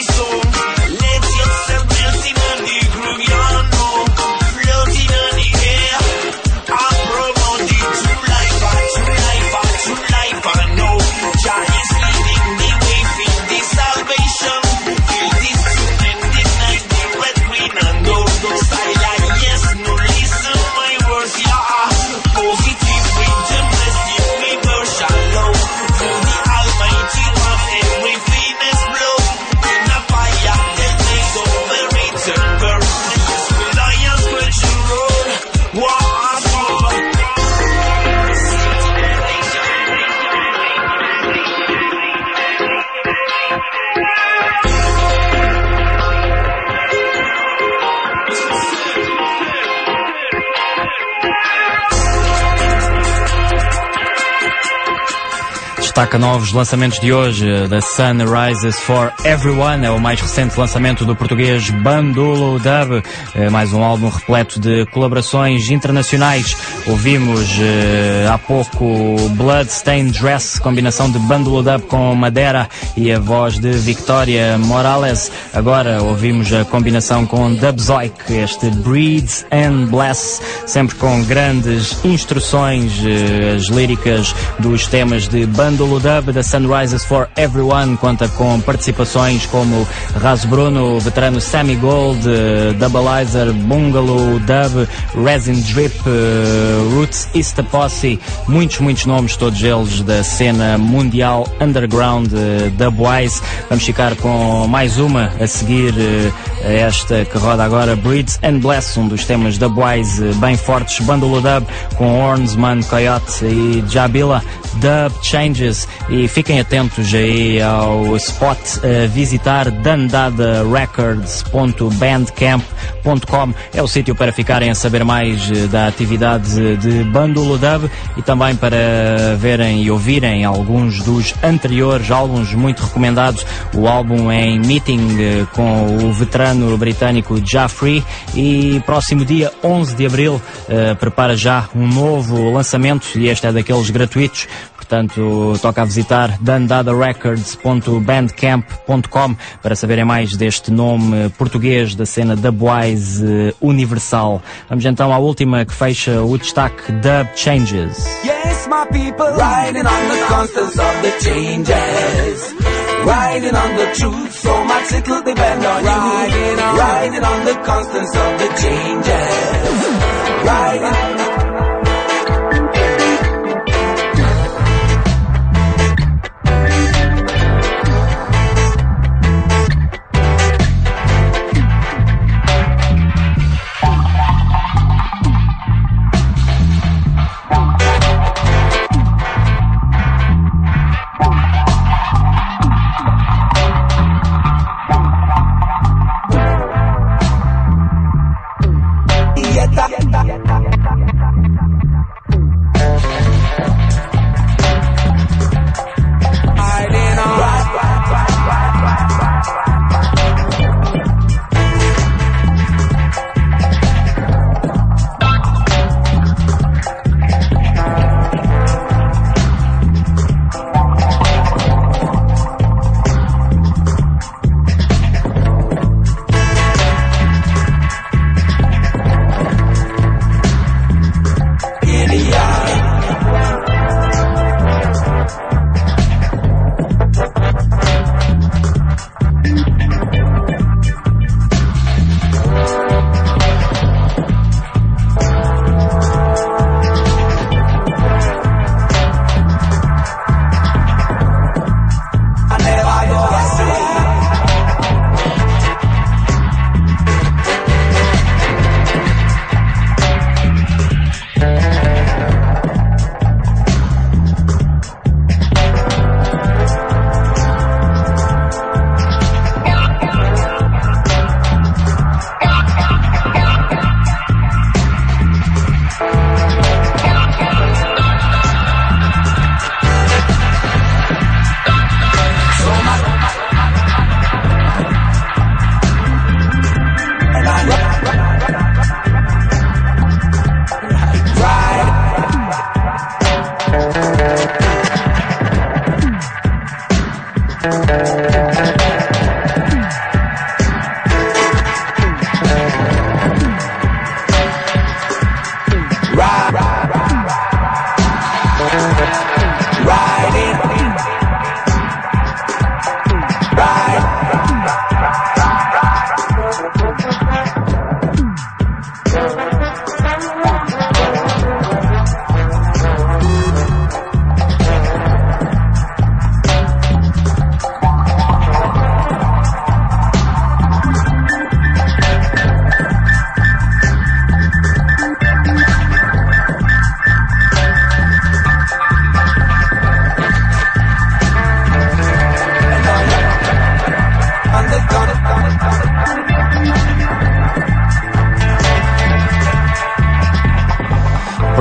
I: destaca novos lançamentos de hoje. The Sun Rises for Everyone é o mais recente lançamento do português Bandulo Dub, é mais um álbum repleto de colaborações internacionais. Ouvimos eh, há pouco Bloodstained Dress, combinação de Bandulo Dub com Madeira e a voz de Victoria Morales. Agora ouvimos a combinação com Dubzoic, este Breeds and Bless, sempre com grandes instruções, eh, as líricas dos temas de Bandulo Dub. The Sun Rises for Everyone conta com participações como Raz Bruno, veterano Sammy Gold, uh, Dubalizer, Bungalow Dub, Resin Drip, uh, Roots Easter Posse, muitos, muitos nomes, todos eles da cena mundial underground uh, Dubwise. Vamos ficar com mais uma a seguir uh, a esta que roda agora, Breeds and Bless, um dos temas Dubwise uh, bem fortes. Bandulo Dub com Hornsman, Coyote e Jabila, Dub Changes. E fiquem atentos aí ao spot a visitar, dandada records ponto bandcamp ponto com. É o sítio para ficarem a saber mais da atividade de Bandulo Dub e também para verem e ouvirem alguns dos anteriores álbuns muito recomendados. O álbum em Meeting com o veterano britânico Jaffrey, e próximo dia onze de abril uh, prepara já um novo lançamento, e este é daqueles gratuitos. Portanto, toca a visitar dandada records ponto bandcamp ponto com para saberem mais deste nome português da cena Dubwise universal. Vamos então à última que fecha o destaque, Dub Changes.
R: Yes, my people, riding on the constants of the changes, riding on the truth, so much it'll depend on riding you, on. Riding on the constants of the changes, riding.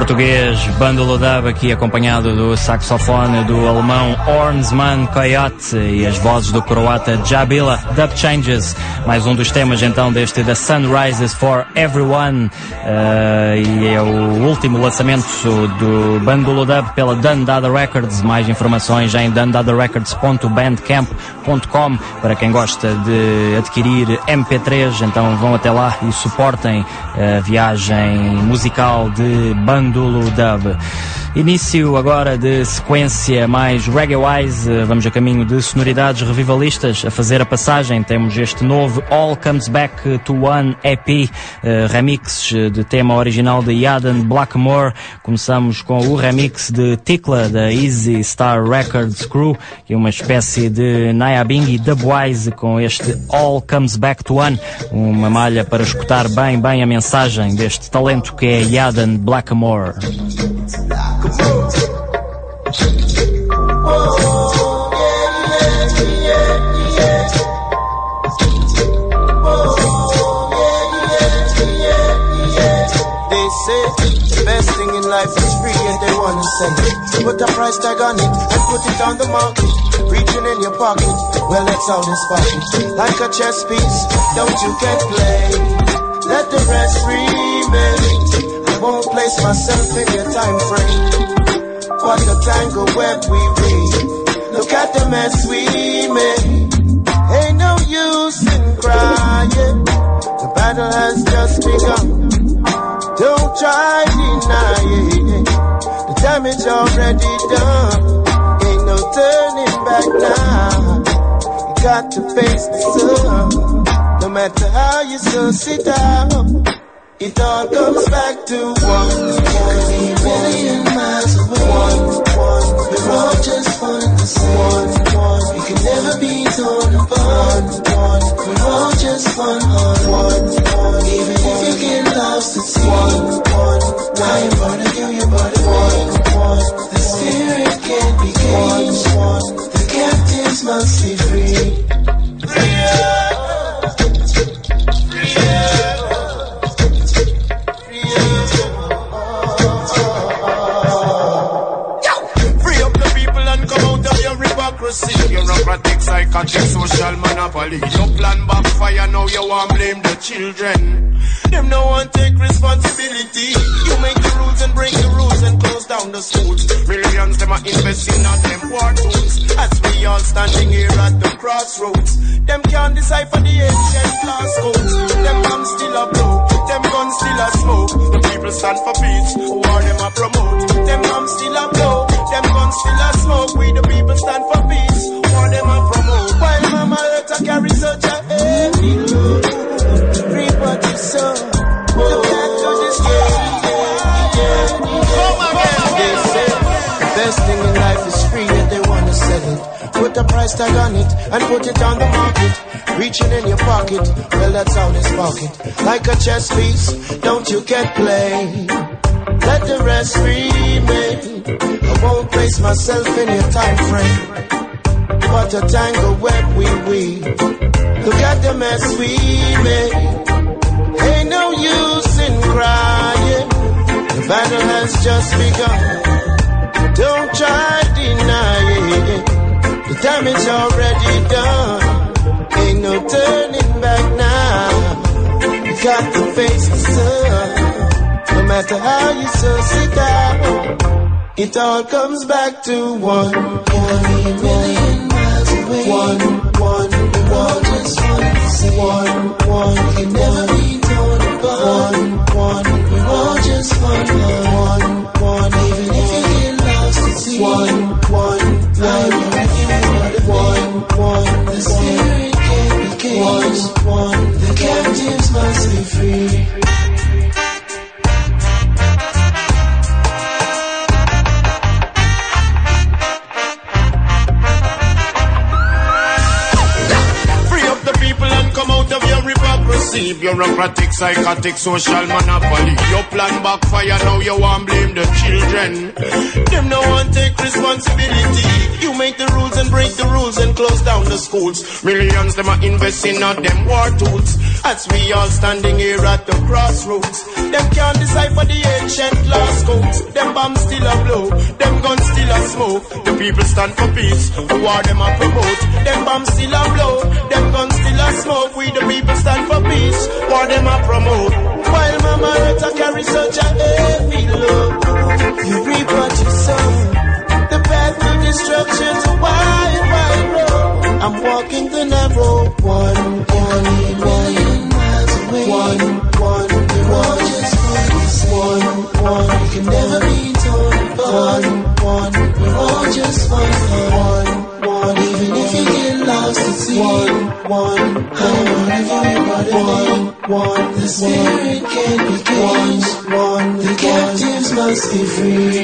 I: português Bundle Dub, aqui acompanhado do saxofone do alemão Hornsman Coyote e as vozes do croata Jabila. Dub Changes, mais um dos temas então deste The Sun Rises for Everyone, uh, e é o último lançamento do Bundle Dub pela Dundada Records. Mais informações em dundada records ponto bandcamp ponto com. Para quem gosta de adquirir M P três, então vão até lá e suportem a viagem musical de Bundle Dub. Início agora de sequência mais reggae-wise, vamos a caminho de sonoridades revivalistas. A fazer a passagem temos este novo All Comes Back to One E P, uh, remix de tema original de Yaden Blackmore. Começamos com o remix de Tikla da Easy Star Records Crew, que é uma espécie de Nyabinghi Dubwise com este All Comes Back to One, uma malha para escutar bem bem a mensagem deste talento que é Yaden Blackmore.
L: Best thing in life is free and they wanna sell it. Put a price tag on it and put it on the market. Reaching in your pocket, well that's how this pocket. Like a chess piece, don't you get played. Let the rest remain. I won't place myself in your time frame. What a tangle web we weave. Look at the mess we made. Ain't no use in crying. The battle has just begun. Don't try denying. The damage already done. Ain't no turning back now. You got to face the sun. No matter how you suss it out, it all comes back to one. One million miles away. One, one. We're all just one the same. One, one. We can never be torn apart. One, one. We're all just one heart. One, one. Even if you get lost at sea. One, one. I am born again, you're born again. One, one. The spirit can't be caged. One, one. The captives must be free. Free up. Free up.
E: Bureaucratic, psychotic, social monopoly. Your plan backfire, now you want blame the children. Them no one take responsibility. You make the rules and break the rules and close down the schools. Millions them are investing on them war tools. As we all standing here at the crossroads. Them can't decipher the ancient class codes. Them bombs still a blow, them guns still a smoke. The people stand for peace, war them a promote. Them bombs still a blow, them guns still a smoke. We the people stand for peace, war them a promote. While mama let her carry such a heavy load. Reap what you sow. Look back to this game. They say the best thing in life is free and they wanna sell it. Put a price tag on it and put it on the market. Reaching in your pocket, well that's how this pocket. Like a chess piece, don't you get played. Let the rest remain. I won't place myself in your time frame. What a tangle web we weave. Look at the mess we made. Ain't no use in crying. The battle has just begun. Don't try denying it. The damage already done. Ain't no turning back now. You got to face the sun. No matter how you suss it out, it all comes back to one. One million miles away. One, one. We're all just one the same. One, one. We can never be torn apart. One, one. We're all just one heart. One, one. Even if you get lost at sea. One, one. Like one, one. The spirit can't be caged. One, one. The captives must be free.
S: see bureaucratic, psychotic, social monopoly. Your plan backfire, now you want blame the children. Them no one take responsibility. You make the rules and break the rules and close down the schools. Millions them are investing on them war tools. As we all standing here at the crossroads, them can't decipher the ancient lost codes. Them bombs still a blow, them guns still a smoke. The people stand for peace, the war them a promote. Them bombs still a blow, them guns still a smoke. We the people stand for peace, war them a promote. While Mama Retta carry such a heavy load, you reap what you sow. The path to destruction's a wide, wide road. I'm walking the narrow one, one, million miles away. One, one, we're all just one, one, we can never be torn apart. One, one, we're all just one, one, one, even if you get lost at sea. One, one, however you got it. One, one, the spirit can't be caged. One, the captives must be free.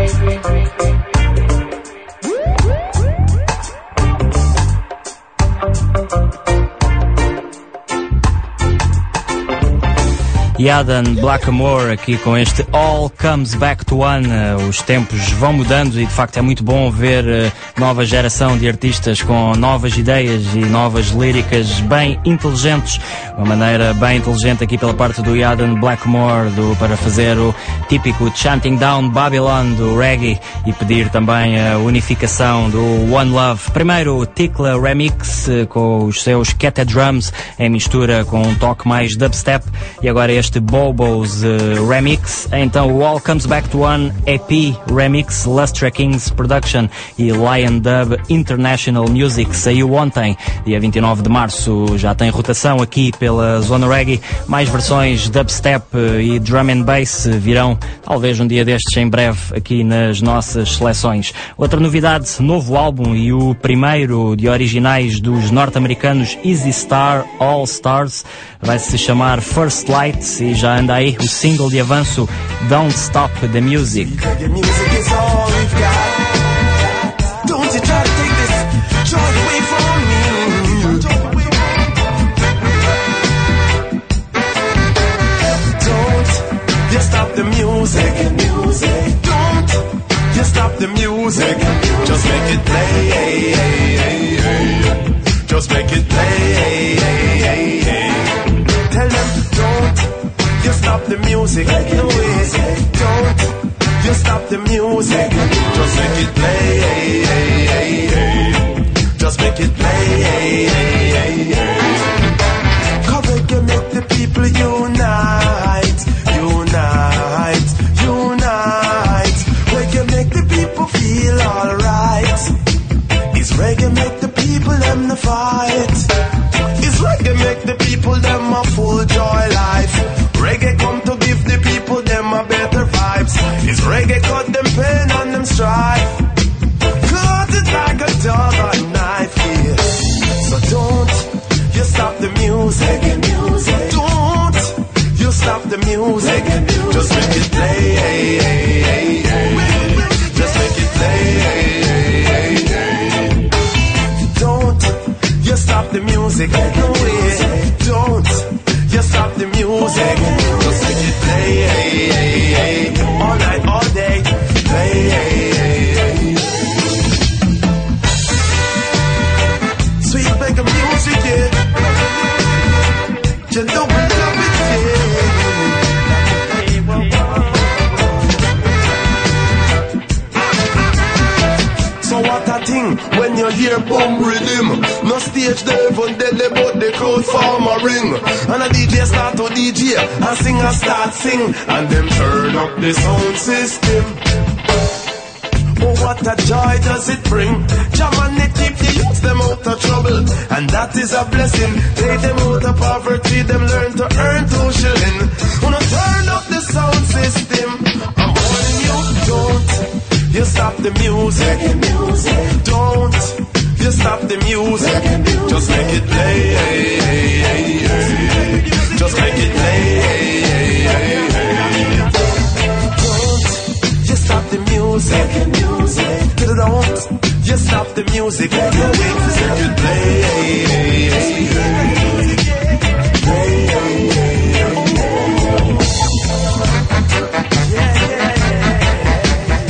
I: Yadan Blackamore aqui com este All Comes Back to One. Uh, os tempos vão mudando e de facto é muito bom ver uh, nova geração de artistas com novas ideias e novas líricas bem inteligentes. Uma maneira bem inteligente aqui pela parte do Yadan Blackamore do, para fazer o típico Chanting Down Babylon do reggae e pedir também a unificação do One Love. Primeiro o Tikla Remix uh, com os seus Kete Drums em mistura com um toque mais dubstep e agora este Este Bobos uh, Remix, então o All Comes Back to One E P Remix, Lustra Kings Production e Lion Dub International Music, saiu ontem, dia vinte e nove de março, já tem rotação aqui pela Zona Reggae, mais versões dubstep e drum and bass virão, talvez um dia destes em breve, aqui nas nossas seleções. Outra novidade, novo álbum e o primeiro de originais dos norte-americanos Easy Star All Stars, vai se chamar First Light e já anda aí o single de avanço Don't Stop the Music.
E: The music is all we've got. Don't you try to take this joy away from me. Don't you stop the music. Don't you stop the music. Just make it play. Just make it play. Tell them don't you stop the music. No way. Don't you stop the music. Just make it play. Just make it play. Correct, you make the people unite. Unite. Unite. Reggae make the people feel alright. Is reggae make the people them the fight. Is reggae make the people them a full joy life. Reggae come to give the people them a better vibes. Is reggae cut them pain and them strife. Cut it like a dog or knife, yeah. So don't you stop the music. Don't you stop the music. Just make it play. Just make it play. Don't you stop the music. No way. Don't you stop the music. Just make it play. All night, all day. Play. Sweet make a music, yeah. You know we love it, yeah. So what a thing when you hear bomb rhythm. No stage devil, then they but the crowd form a ring. And a D J start to D J, and singer start sing, and them turn up the sound system. Oh, what a joy does it bring. Jam and they keep the youths them out of trouble, and that is a blessing. Take them out of poverty, them learn to earn two shilling. Wanna turn up the sound system. I'm warning you, don't you stop the music. Don't you stop the music. Just make it play. Just make it play. Don't you stop the music. Don't you stop the music. Make it play. Play.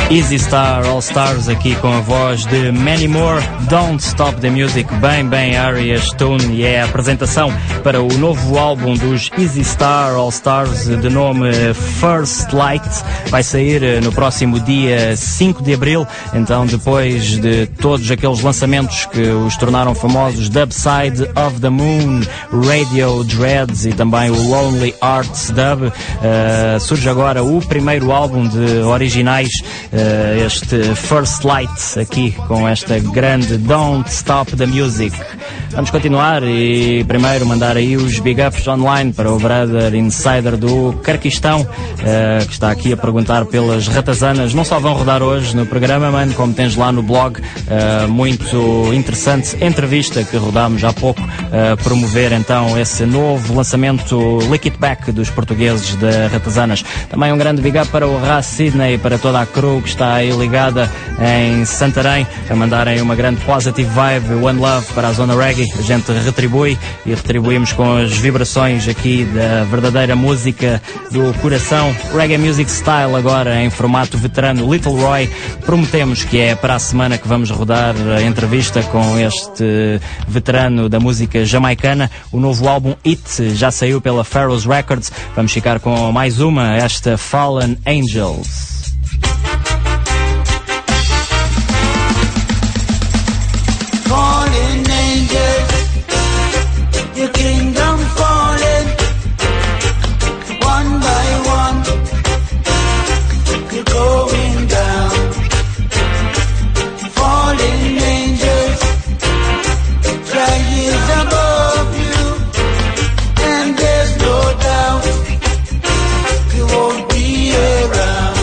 I: Easy Star All Stars aqui com a voz de Many More, Don't Stop the Music, bem bem Ari Stone, e é a apresentação para o novo álbum dos Easy Star All Stars de nome First Light. Vai sair no próximo dia cinco de abril, então depois de todos aqueles lançamentos que os tornaram famosos, Dubside of the Moon, Radio Dreads e também o Lonely Arts Dub, uh, surge agora o primeiro álbum de originais, uh, este First Light, aqui com esta grande Don't Stop the Music. Vamos continuar e primeiro mandar aí os big ups online para o brother insider do Carquistão, uh, que está aqui a perguntar pelas ratazanas. Não só vão rodar hoje no programa, mano, como tens lá no blog, uh, muito interessante entrevista que rodámos há pouco, uh, promover então esse novo lançamento Lick It Back dos portugueses da Ratazanas. Também um grande big up para o Ras Sydney, para toda a crew que está aí ligada em Santarém, a mandarem uma grande positive vibe, One Love para a Zona Reggae. A gente retribui e retribuímos com as vibrações aqui da verdadeira música do coração. Reggae Music Style agora em formato veterano, Little Roy. Prometemos que é para a semana que vamos rodar a entrevista com este veterano da música jamaicana. O novo álbum It já saiu pela Pharaohs Records. Vamos ficar com mais uma, esta Fallen Angels.
L: Fallen angels, your kingdom falling, one by one, you're going down. Fallen angels, try years above you, and there's no doubt you won't be around.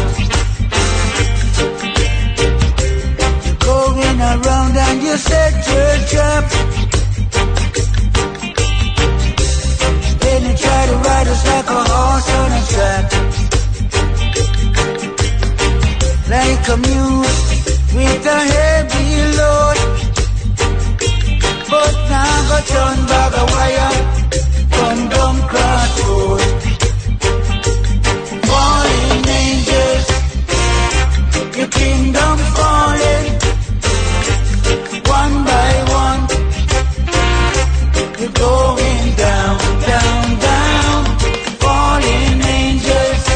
L: You're going around and you set your trap. Then you try to ride us like a horse on a track. Like a mule with a heavy load, but now go turn back a wire from down crossroad. Falling angels, your kingdom falling, one by one, you're going down, down, down. Falling angels,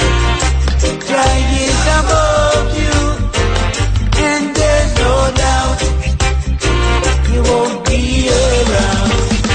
L: giants above you, and there's no doubt you won't be around.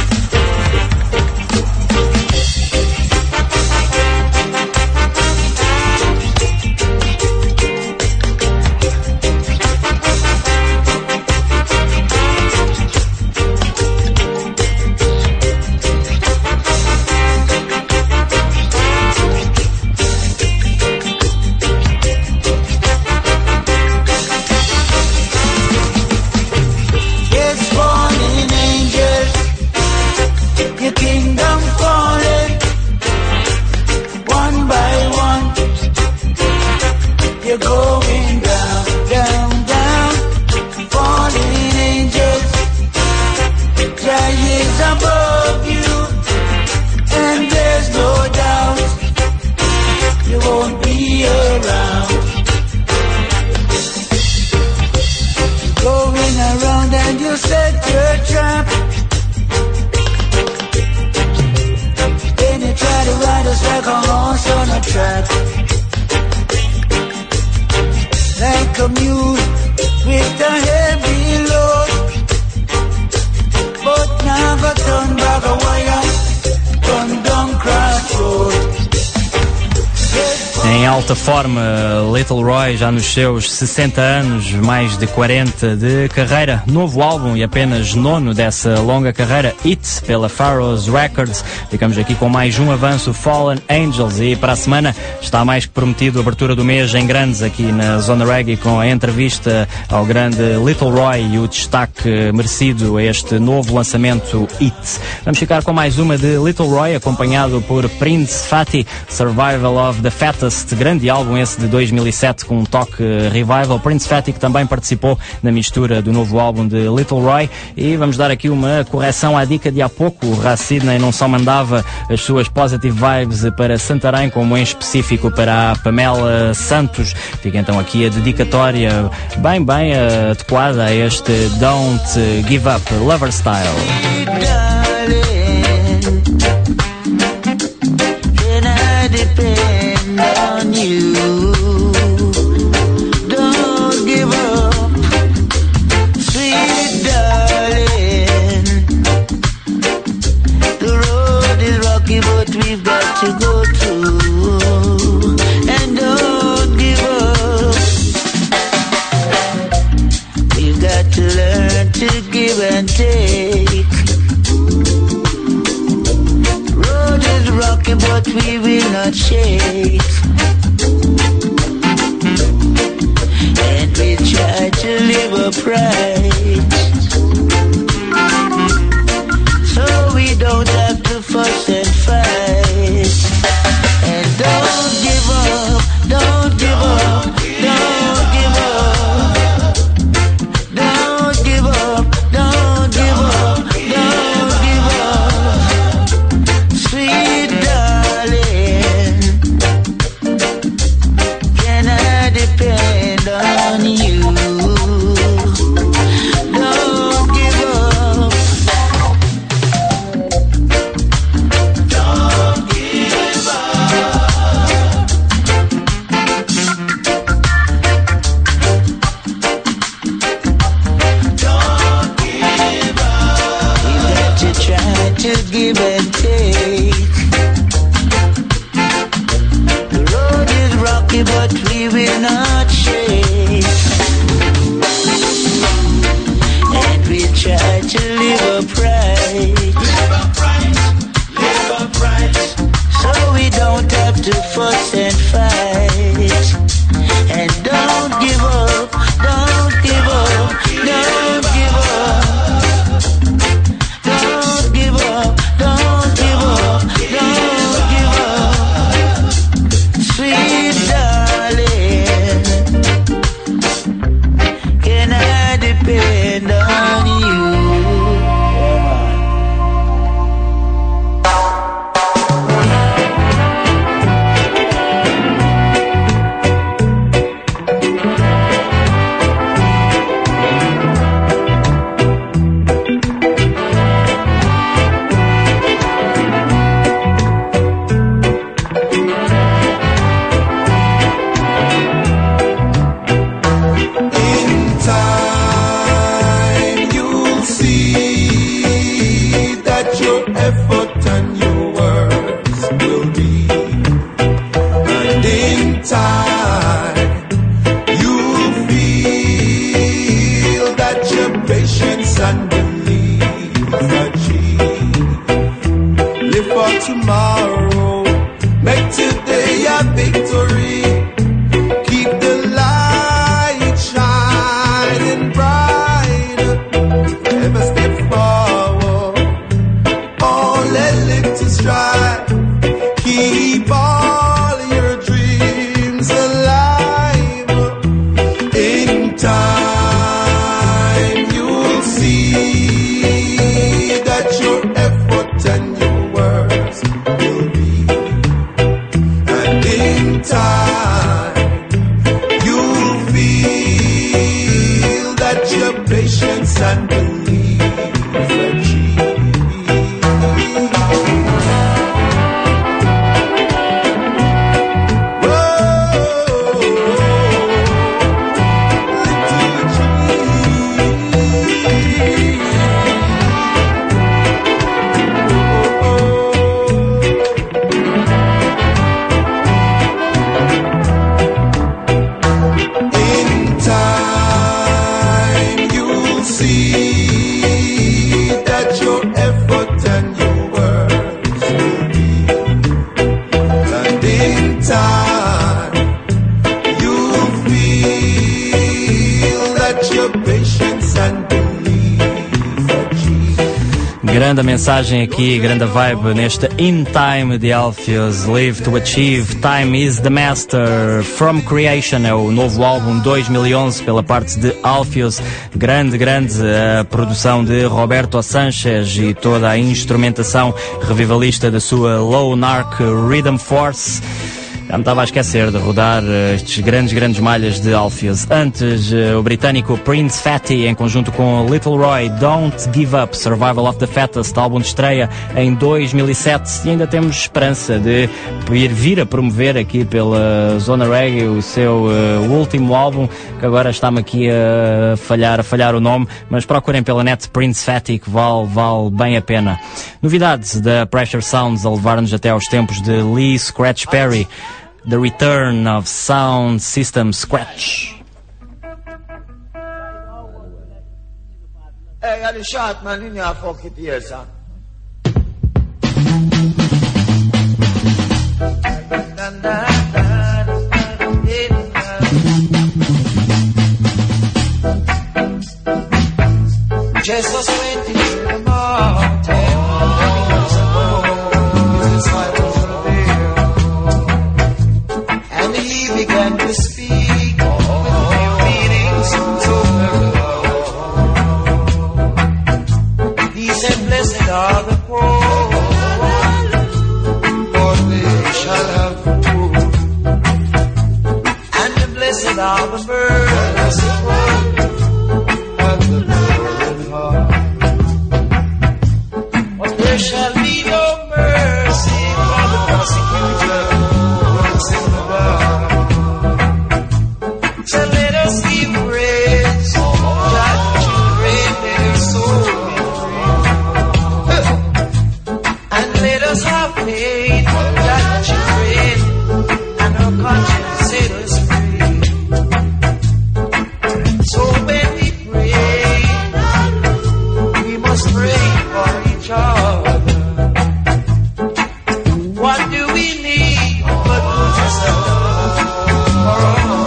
L: Yes, falling angels, your kingdom falling, one by one, you're going down, down, down. Falling angels, giants above you, and there's no doubt you won't be around. Going around and you set your trap. Then you try to ride us like a horse on a track. Like a mule with a heavy load, but now go turn back a wire, turn down crossroad.
I: Em alta forma, Little Roy já nos seus sessenta anos, mais de quarenta de carreira, novo álbum e apenas nono dessa longa carreira, It, pela Pharaohs Records. Ficamos aqui com mais um avanço, Fallen Angels, e para a semana está mais que prometido a abertura do mês em grandes aqui na Zona Reggae, com a entrevista ao grande Little Roy e o destaque merecido a este novo lançamento, It. Vamos ficar com mais uma de Little Roy, acompanhado por Prince Fatty, Survival of the Fattest. este grande álbum, esse de dois mil e sete, com um toque revival. Prince Fatty, que também participou na mistura do novo álbum de Little Roy. E vamos dar aqui uma correção à dica de há pouco. O Ras Sidney não só mandava as suas positive vibes para Santarém, como em específico para a Pamela Santos. Fica então aqui a dedicatória bem, bem adequada a este Don't Give Up, Lover Style.
T: Can I depend on you? Don't give up, sweet darling. The road is rocky, but we've got to go through. And don't give up. We've got to learn to give and take. Road is rocky, but we will not shake. And we try to live upright, so we don't have to fuss and fight. And don't give up, don't give up, don't give up. Don't give up, don't give up, don't give up. Sweet darling, can I depend on you? Don't give up. Don't give up. Don't give up. We've got to try to give and take. The road is rocky, but we will not shake. And we try to live upright, live upright, live upright, so we don't have to fuss and fight. And don't give up, don't give up, don't give up. Don't give up, don't give up, don't give up. Sweet darling, can I depend on you?
E: In time, you'll see that your effort and your words will be. And in time, you'll feel that your patience and belief achieve. Live for tomorrow, make today a victory. Keep the light shining bright. Never step forward, only live to strive. Keep all your dreams alive. In time, you'll see that your effort and your words will
I: Grande mensagem aqui, grande vibe neste In Time de Alpheus. Live to Achieve, Time is the Master. From Creation é o novo álbum dois mil e onze pela parte de Alpheus. Grande, grande a produção de Roberto Sanchez e toda a instrumentação revivalista da sua Lone Ark Rhythm Force. Já me estava a esquecer de rodar uh, estes grandes, grandes malhas de Alpheus. Antes, uh, o britânico Prince Fatty, em conjunto com Little Roy, Don't Give Up, Survival of the Fattest, álbum de estreia em dois mil e sete. E ainda temos esperança de vir, vir a promover aqui pela Zona Reggae o seu uh, último álbum, que agora está-me aqui a falhar, a falhar o nome, mas procurem pela net Prince Fatty, que vale, vale bem a pena. Novidades da Pressure Sounds a levar-nos até aos tempos de Lee Scratch Perry. The Return of Sound System Scratch.
L: Hey, you're the short man in your fuck it here, son. Jesus went into the mountain. He began to speak with new meanings to everyone. He said, blessed are the poor, for they shall have food. And the blessed are the merciful, and the pure in heart. But there shall be no mercy for the persecutor. So let us give praise, that children their soul be free. And let us have faith, that children and our conscience set us free. So when we pray, we must pray for each other. What do we need but just a love for all?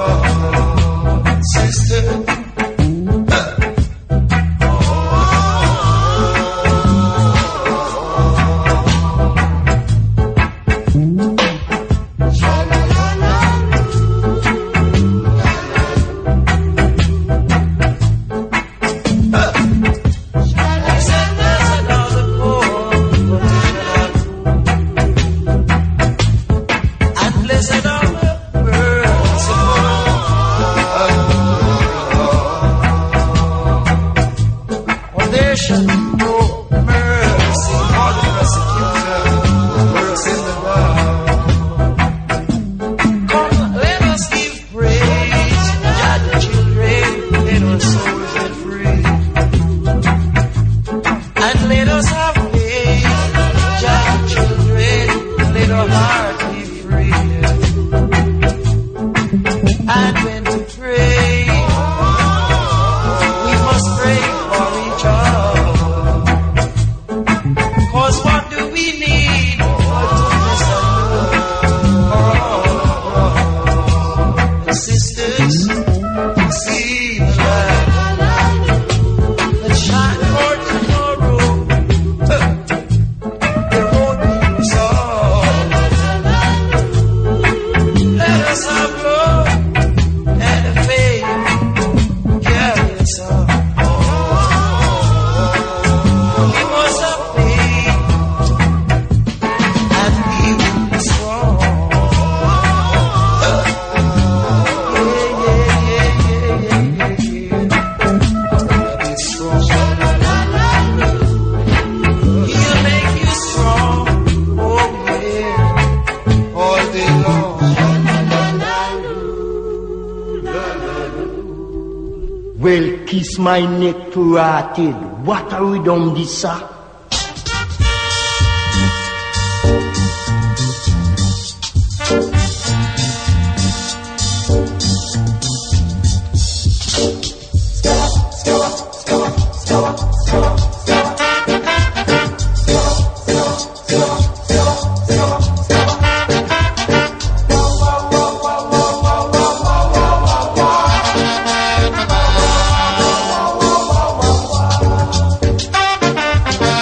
T: Well, kiss my neck to rotted. What are we done this, sir?
L: Wow.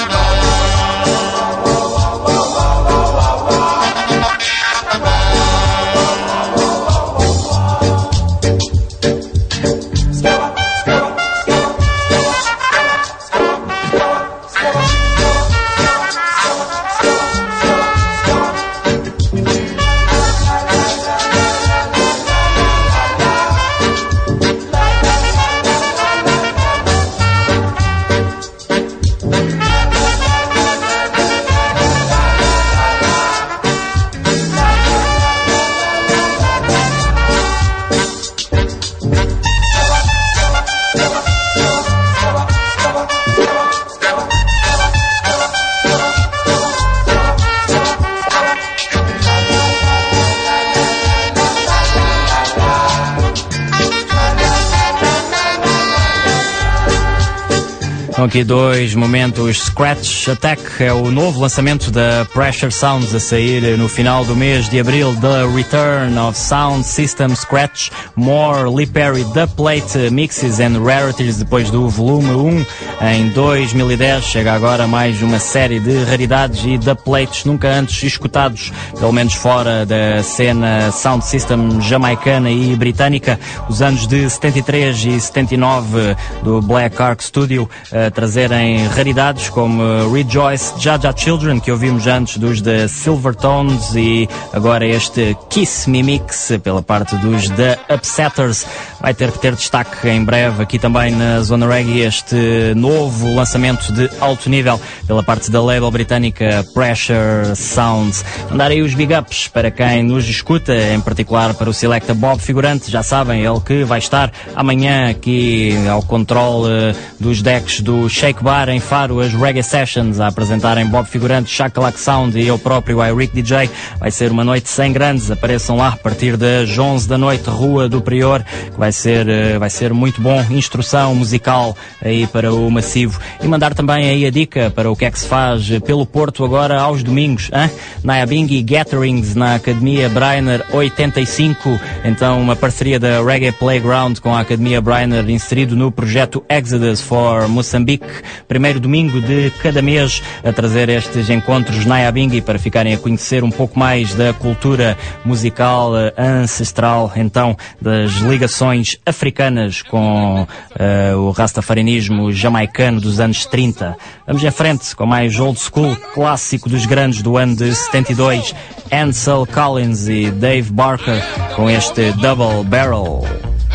I: São aqui dois momentos. Scratch Attack é o novo lançamento da Pressure Sounds a sair no final do mês de abril. The Return of Sound System Scratch, More Lee Perry The Plate Mixes and Rarities, depois do volume um em dois mil e dez. Chega agora mais uma série de raridades e The Plates nunca antes escutados, pelo menos fora da cena Sound System jamaicana e britânica. Os anos de setenta e três e setenta e nove do Black Ark Studio a trazerem raridades como Rejoice, Jaja Children, que ouvimos antes dos The Silvertones, e agora este Kiss Me Mix pela parte dos The Upsetters. Vai ter que ter destaque em breve aqui também na Zona Reggae este novo lançamento de alto nível pela parte da label britânica Pressure Sounds. Mandar aí os big ups para quem nos escuta, em particular para o Selecta Bob Figurante. Já sabem, ele que vai estar amanhã aqui ao controle dos decks do Shake Bar em Faro, as Reggae Sessions, a apresentarem Bob Figurante, Shakalak Sound e eu próprio, Eric D J. Vai ser uma noite sem grandes, apareçam lá a partir das onze da noite, Rua do Prior, que vai ser, vai ser muito bom, instrução musical aí para o massivo. E mandar também aí a dica para o que é que se faz pelo Porto agora aos domingos, hein? Nyabinghi Gatherings na Academia Brainer oitenta e cinco, então uma parceria da Reggae Playground com a Academia Brainer, inserido no projeto Exodus for Moçambique. Primeiro domingo de cada mês a trazer estes encontros Nyabinghi para ficarem a conhecer um pouco mais da cultura musical ancestral, então, das ligações africanas com uh, o rastafarianismo jamaicano dos anos trinta. Vamos em frente com mais old school, clássico dos grandes do ano de setenta e dois, Ansel Collins e Dave Barker com este Double Barrel.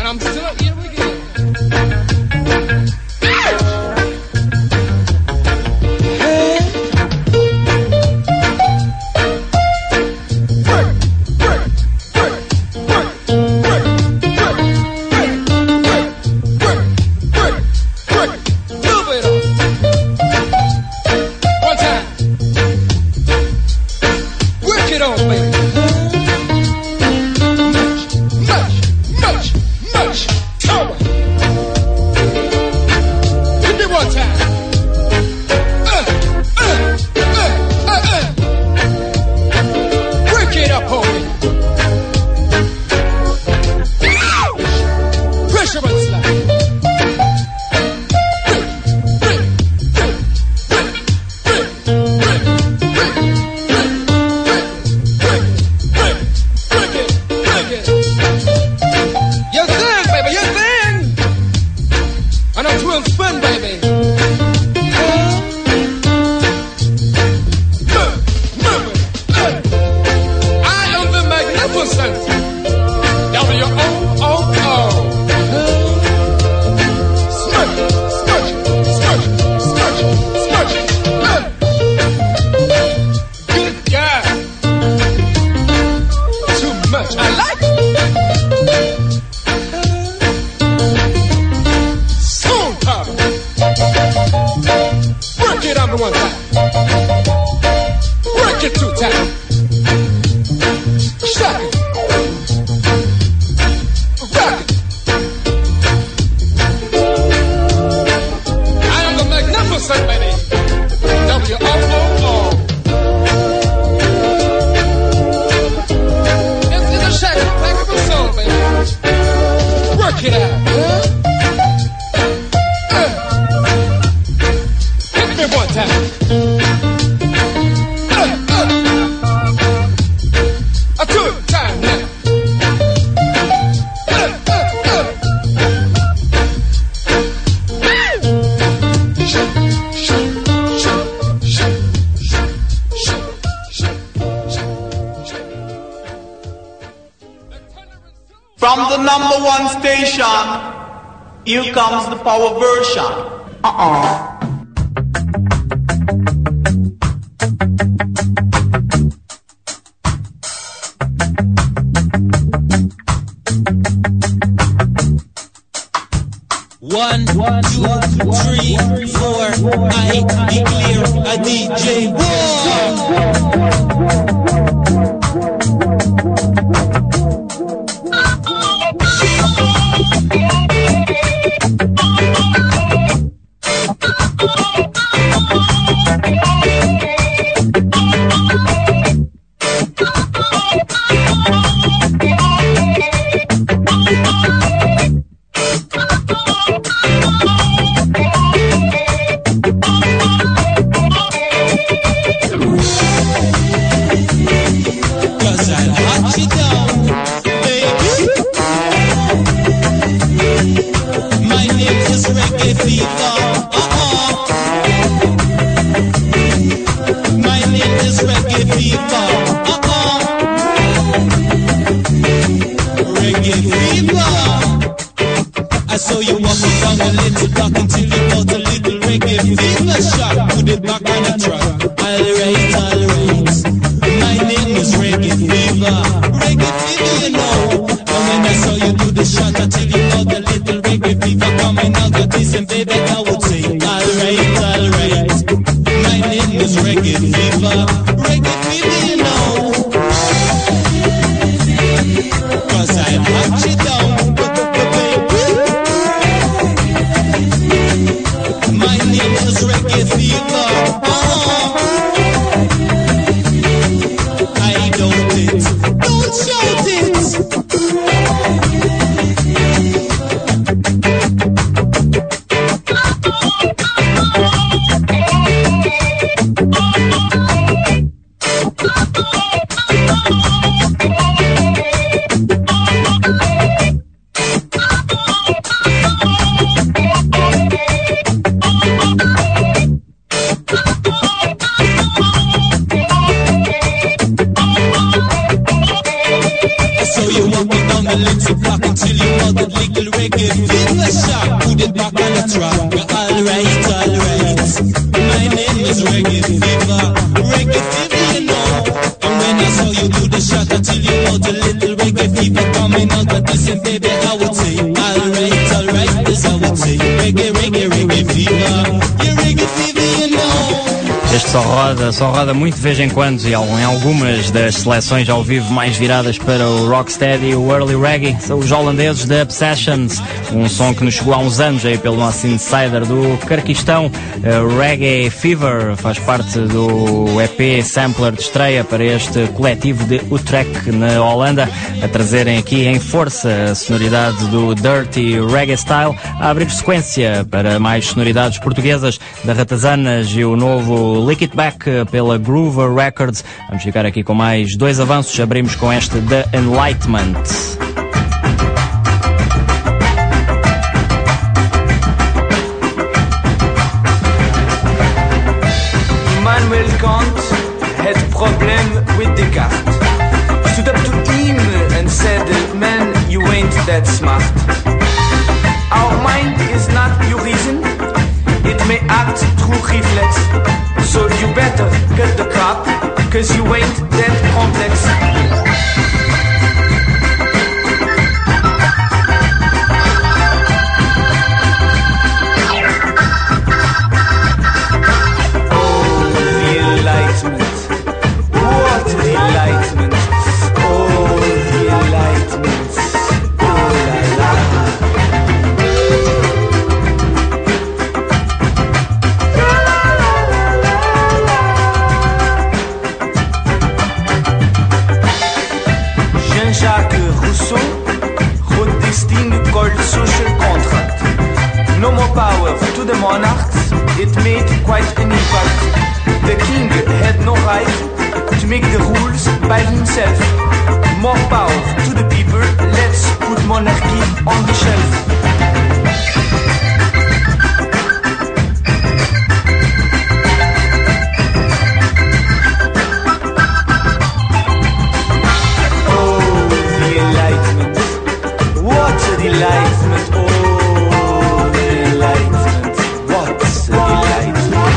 U: From the number one station, here comes the power version. Uh-uh.
V: One, one, two, three, four, I declare a D J war. reggae fever. Uh-uh. My name is reggae fever. Uh-uh. Reggae fever. I saw you walking down a little block until you got a little reggae fever shot. Put it back on the track. Alright, alright. My name is reggae fever. Reggae fever, you know. And when I saw you do the shot until you got a little reggae fever coming out of this, and baby, I would say, alright, alright. My name is reggae fever. Reggae fever, you know. Cause I watch it down. My name is reggae fever. Oh, I don't it. Don't shout it.
I: Só roda, só roda muito de vez em quando e em algumas das seleções ao vivo mais viradas para o rocksteady e o early reggae. São os holandeses da Obsessions, um som que nos chegou há uns anos aí pelo nosso insider do Carquistão. Uh, Reggae Fever faz parte do E P Sampler de estreia para este coletivo de Utrecht na Holanda, a trazerem aqui em força a sonoridade do Dirty Reggae Style, a abrir sequência para mais sonoridades portuguesas da Ratazanas e o novo Lick It Back pela Groover Records. Vamos ficar aqui com mais dois avanços. Abrimos com este The Enlightenment.
A: Immanuel Kant had problem with Descartes. Stood up to him and said, man, you ain't that smart. Our mind is not your reason. It may act through reflex. So you better cut the crap, cause you ain't that complex. Oh, the enlightenment. What the enlightenment. Oh, the enlightenment. Oh la la. Jean-Jacques Rousseau wrote this thing called social contract. No more power to the monarchs, it made quite an impact. The king had no right to make the rules by himself. More power to the people, let's put monarchy on the shelf. Enlightenment, oh, the enlightenment, what's the enlightenment?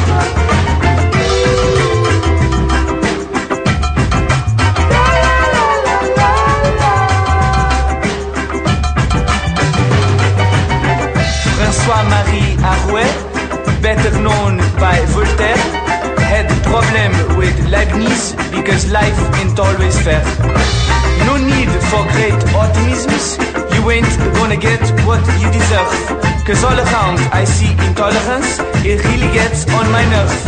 A: François-Marie Arouet, better known by Voltaire, had a problem with Leibniz because life ain't always fair. No need for great optimisms. You ain't gonna get what you deserve. Cause all around I see intolerance. It really gets on my nerve.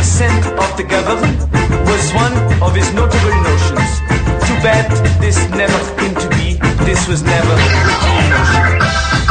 A: consent of the government was one of his notable notions. Too bad this never came to be. This was never a notion.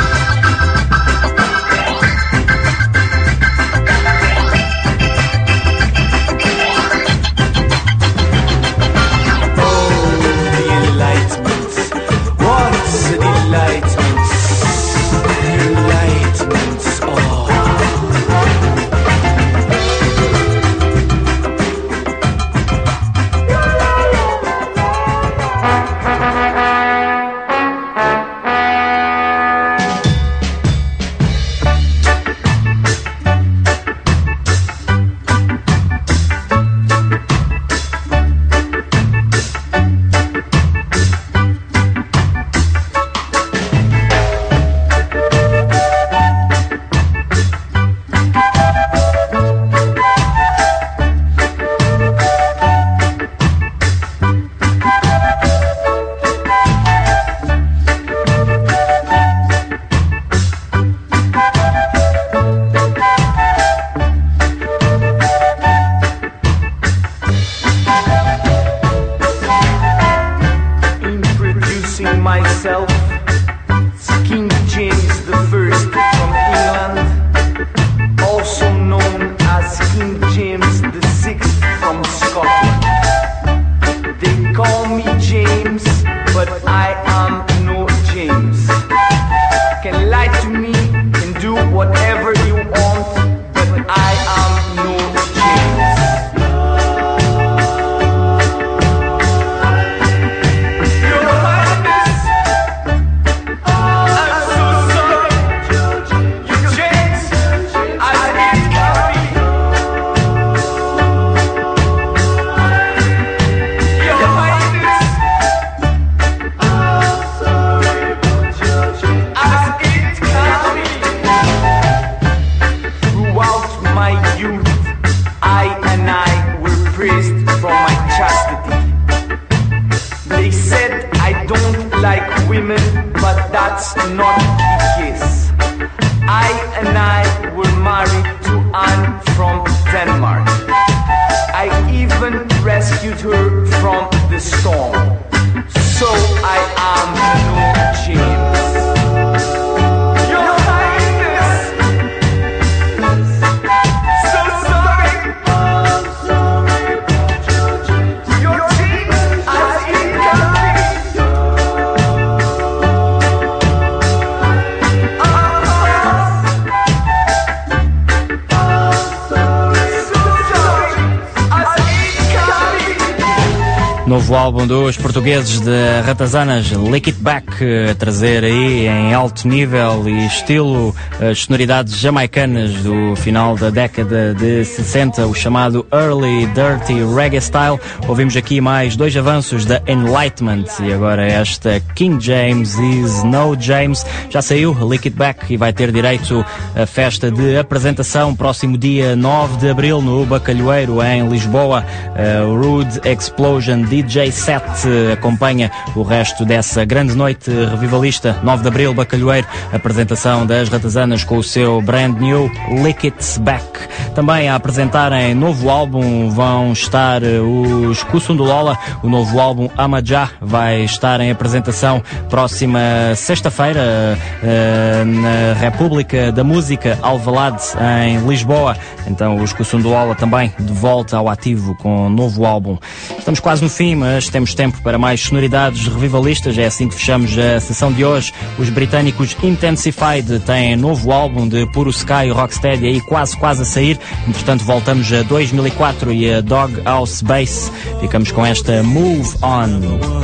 I: Novo álbum dos portugueses de Ratazanas, Lick It Back, a trazer aí em alto nível e estilo as sonoridades jamaicanas do final da década de sessenta, o chamado Early Dirty Reggae Style. Ouvimos aqui mais dois avanços da Enlightenment e agora esta King James e Snow James. Já saiu Lick It Back e vai ter direito a festa de apresentação próximo dia nove de abril no Bacalhoeiro, em Lisboa. Uh, Rude Explosion D J set acompanha o resto dessa grande noite revivalista. nove de abril, Bacalhoeiro, apresentação das Ratazanas com o seu brand new Lick It Back. Também a apresentarem novo álbum vão estar os Kusundolola. O novo álbum Amajá vai estar em apresentação próxima sexta-feira uh, na República da Música, Alvalade, em Lisboa. Então os Kusundolola também de volta ao ativo com um novo álbum. Estamos quase no fim, mas temos tempo para mais sonoridades revivalistas. É assim que fechamos a sessão de hoje. Os britânicos Intensified têm novo álbum de Puro Sky Rocksteady aí quase quase a sair. Entretanto voltamos a dois mil e quatro e a Doghouse Bass. Ficamos com esta Move On.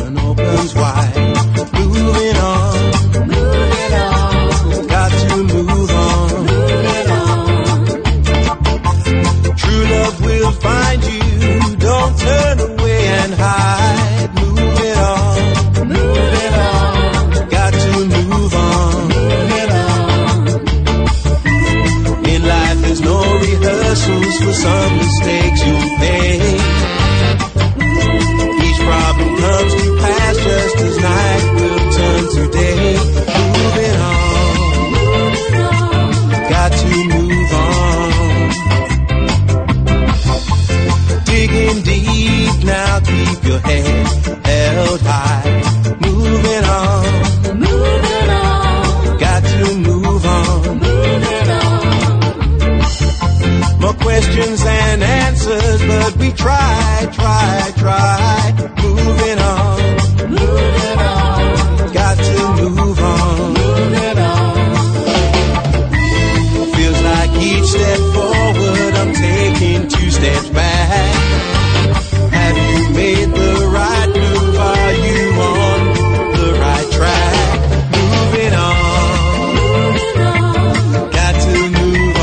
B: Find you, don't turn away and hide. Move it on, move it on. Got to move on, move it on. In life there's no rehearsals for some mistakes you'll make. Each problem comes to pass just as night will turn to day. Move it on, move it on. Got to move on. for questions and answers, but we try, try, try, moving on, moving on, got to move on, moving on. Feels like each step forward I'm taking two steps back. Have you made the right move? Are you on the right track? Moving on, moving on, got to move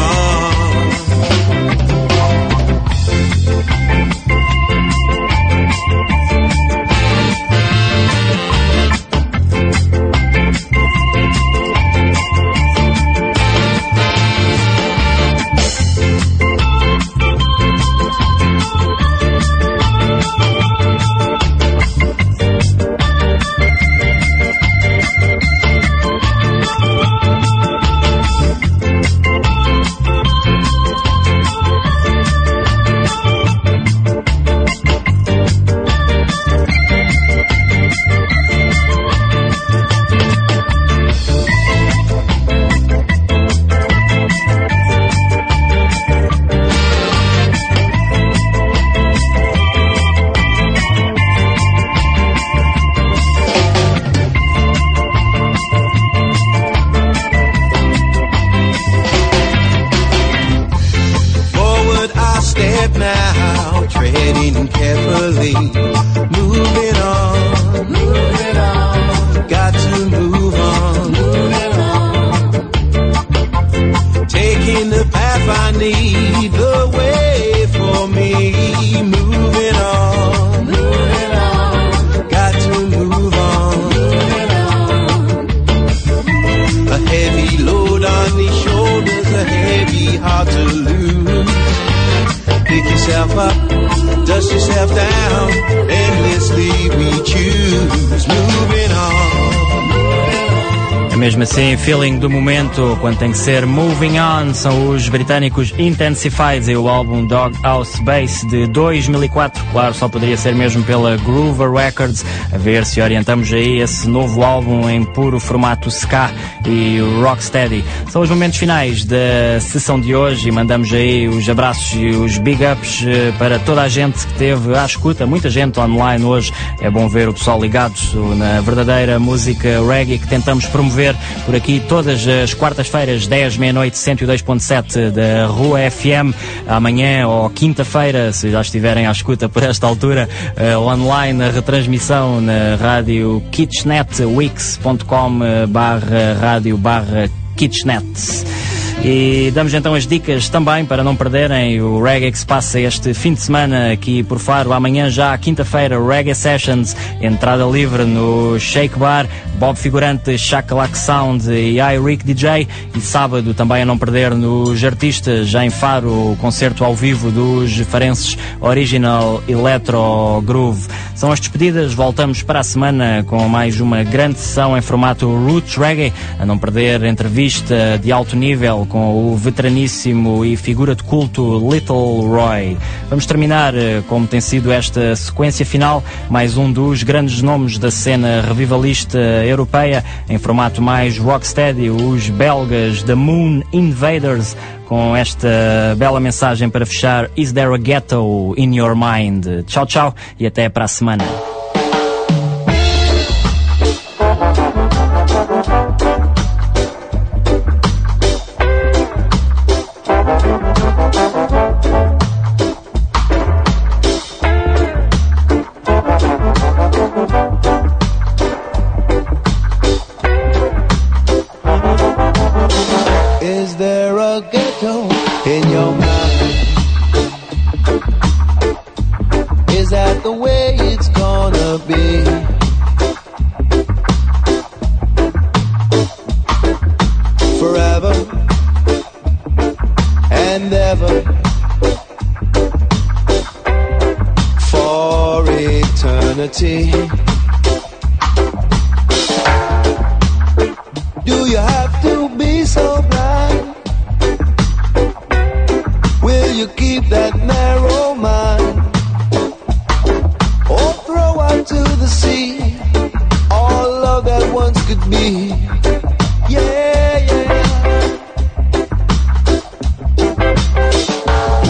I: Mesmo assim, feeling do momento, quando tem que ser moving on, são os britânicos Intensified e o álbum Doghouse Bass de dois mil e quatro. Claro, só poderia ser mesmo pela Groover Records. A ver se orientamos aí esse novo álbum em puro formato ska e rocksteady. São os momentos finais da sessão de hoje e mandamos aí os abraços e os big ups para toda a gente que esteve à escuta. Muita gente online hoje. É bom ver o pessoal ligado na verdadeira música reggae que tentamos promover por aqui todas as quartas-feiras, dez, meia-noite, cento e dois ponto sete da Rua F M. Amanhã ou quinta-feira, se já estiverem à escuta por esta altura, uh, online, a retransmissão na rádio kitchenet, wix ponto com barra rádio barra kitchenet. E damos então as dicas também para não perderem o reggae que se passa este fim de semana aqui por Faro. Amanhã já, quinta-feira, Reggae Sessions, entrada livre no Shake Bar, Bob Figurante, Shakalak Sound e I Rick D J. E sábado também a não perder nos Artistas, já em Faro, o concerto ao vivo dos farenses Original Electro Groove. São as despedidas, voltamos para a semana com mais uma grande sessão em formato Roots Reggae. A não perder entrevista de alto nível com o veteraníssimo e figura de culto Little Roy. Vamos terminar, como tem sido esta sequência final, mais um dos grandes nomes da cena revivalista europeia, em formato mais rocksteady, os belgas The Moon Invaders, com esta bela mensagem para fechar: Is there a ghetto in your mind? Tchau, tchau e até para a semana.
B: Do you have to be so blind? Will you keep that narrow mind? Or throw out to the sea all love that once could be? Yeah, yeah.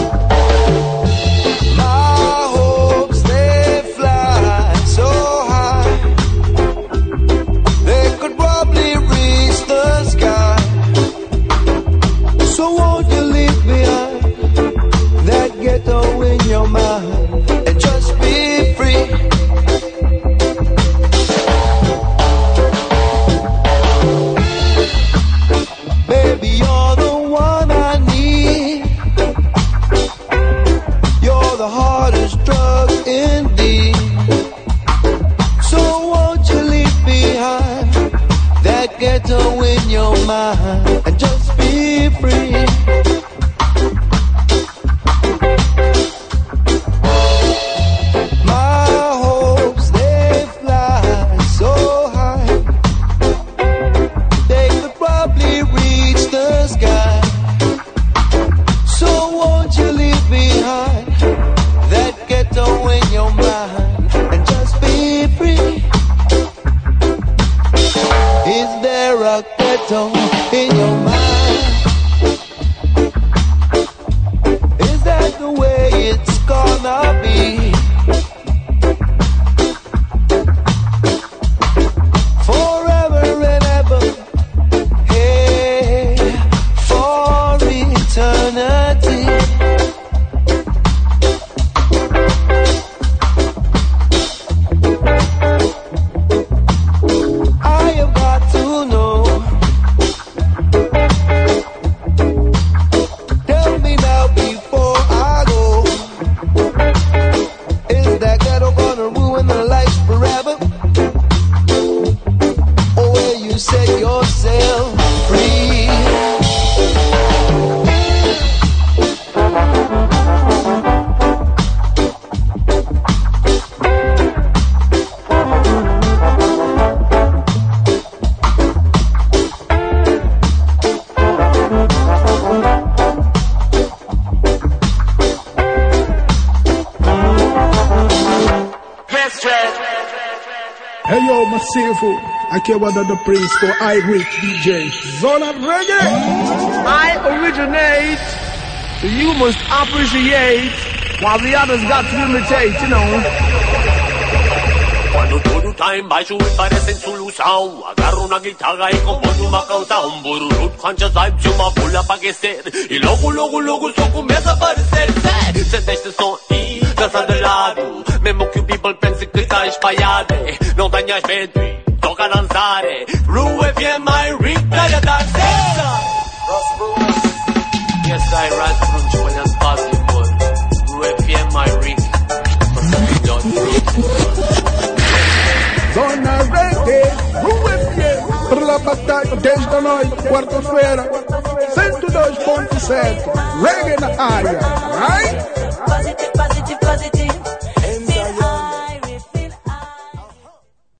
B: mind and just be free. My hopes, they fly so high, they could probably reach the sky. So won't you leave behind that ghetto in your mind and just be free? Is there a ghetto in your mind? Is that the way it's gonna be? Forever and ever, hey, for eternity. I have got to know. Tell me now before I go. Is that ghetto gonna ruin their lives forever? Or will you set yourself free?
K: Hey yo, Massivo, aqui é o Adada Prince com I Rich D J Zona Reggae.
A: I originate, so you must appreciate, while the others got to imitate, you know.
C: Cuando todo time baixo e parecem solução, agarro na guitarra e componho uma canção. Um bururu, quantas vibes e uma pula pra aquecer, e logo, logo, logo só começa a aparecer. Cê deixa o som e dança de lado, mesmo que o people pense que está espalhado. Não tenhas medo e toca a dançar. Rue F M I Rica de dança. Yes, I rise from Espanha fácil, por Rue F M I Rica.
K: Zona Reggae, Rue F M, para la batalha dez da noite, quarta-feira, cento e dois ponto sete, Reggae na área, right?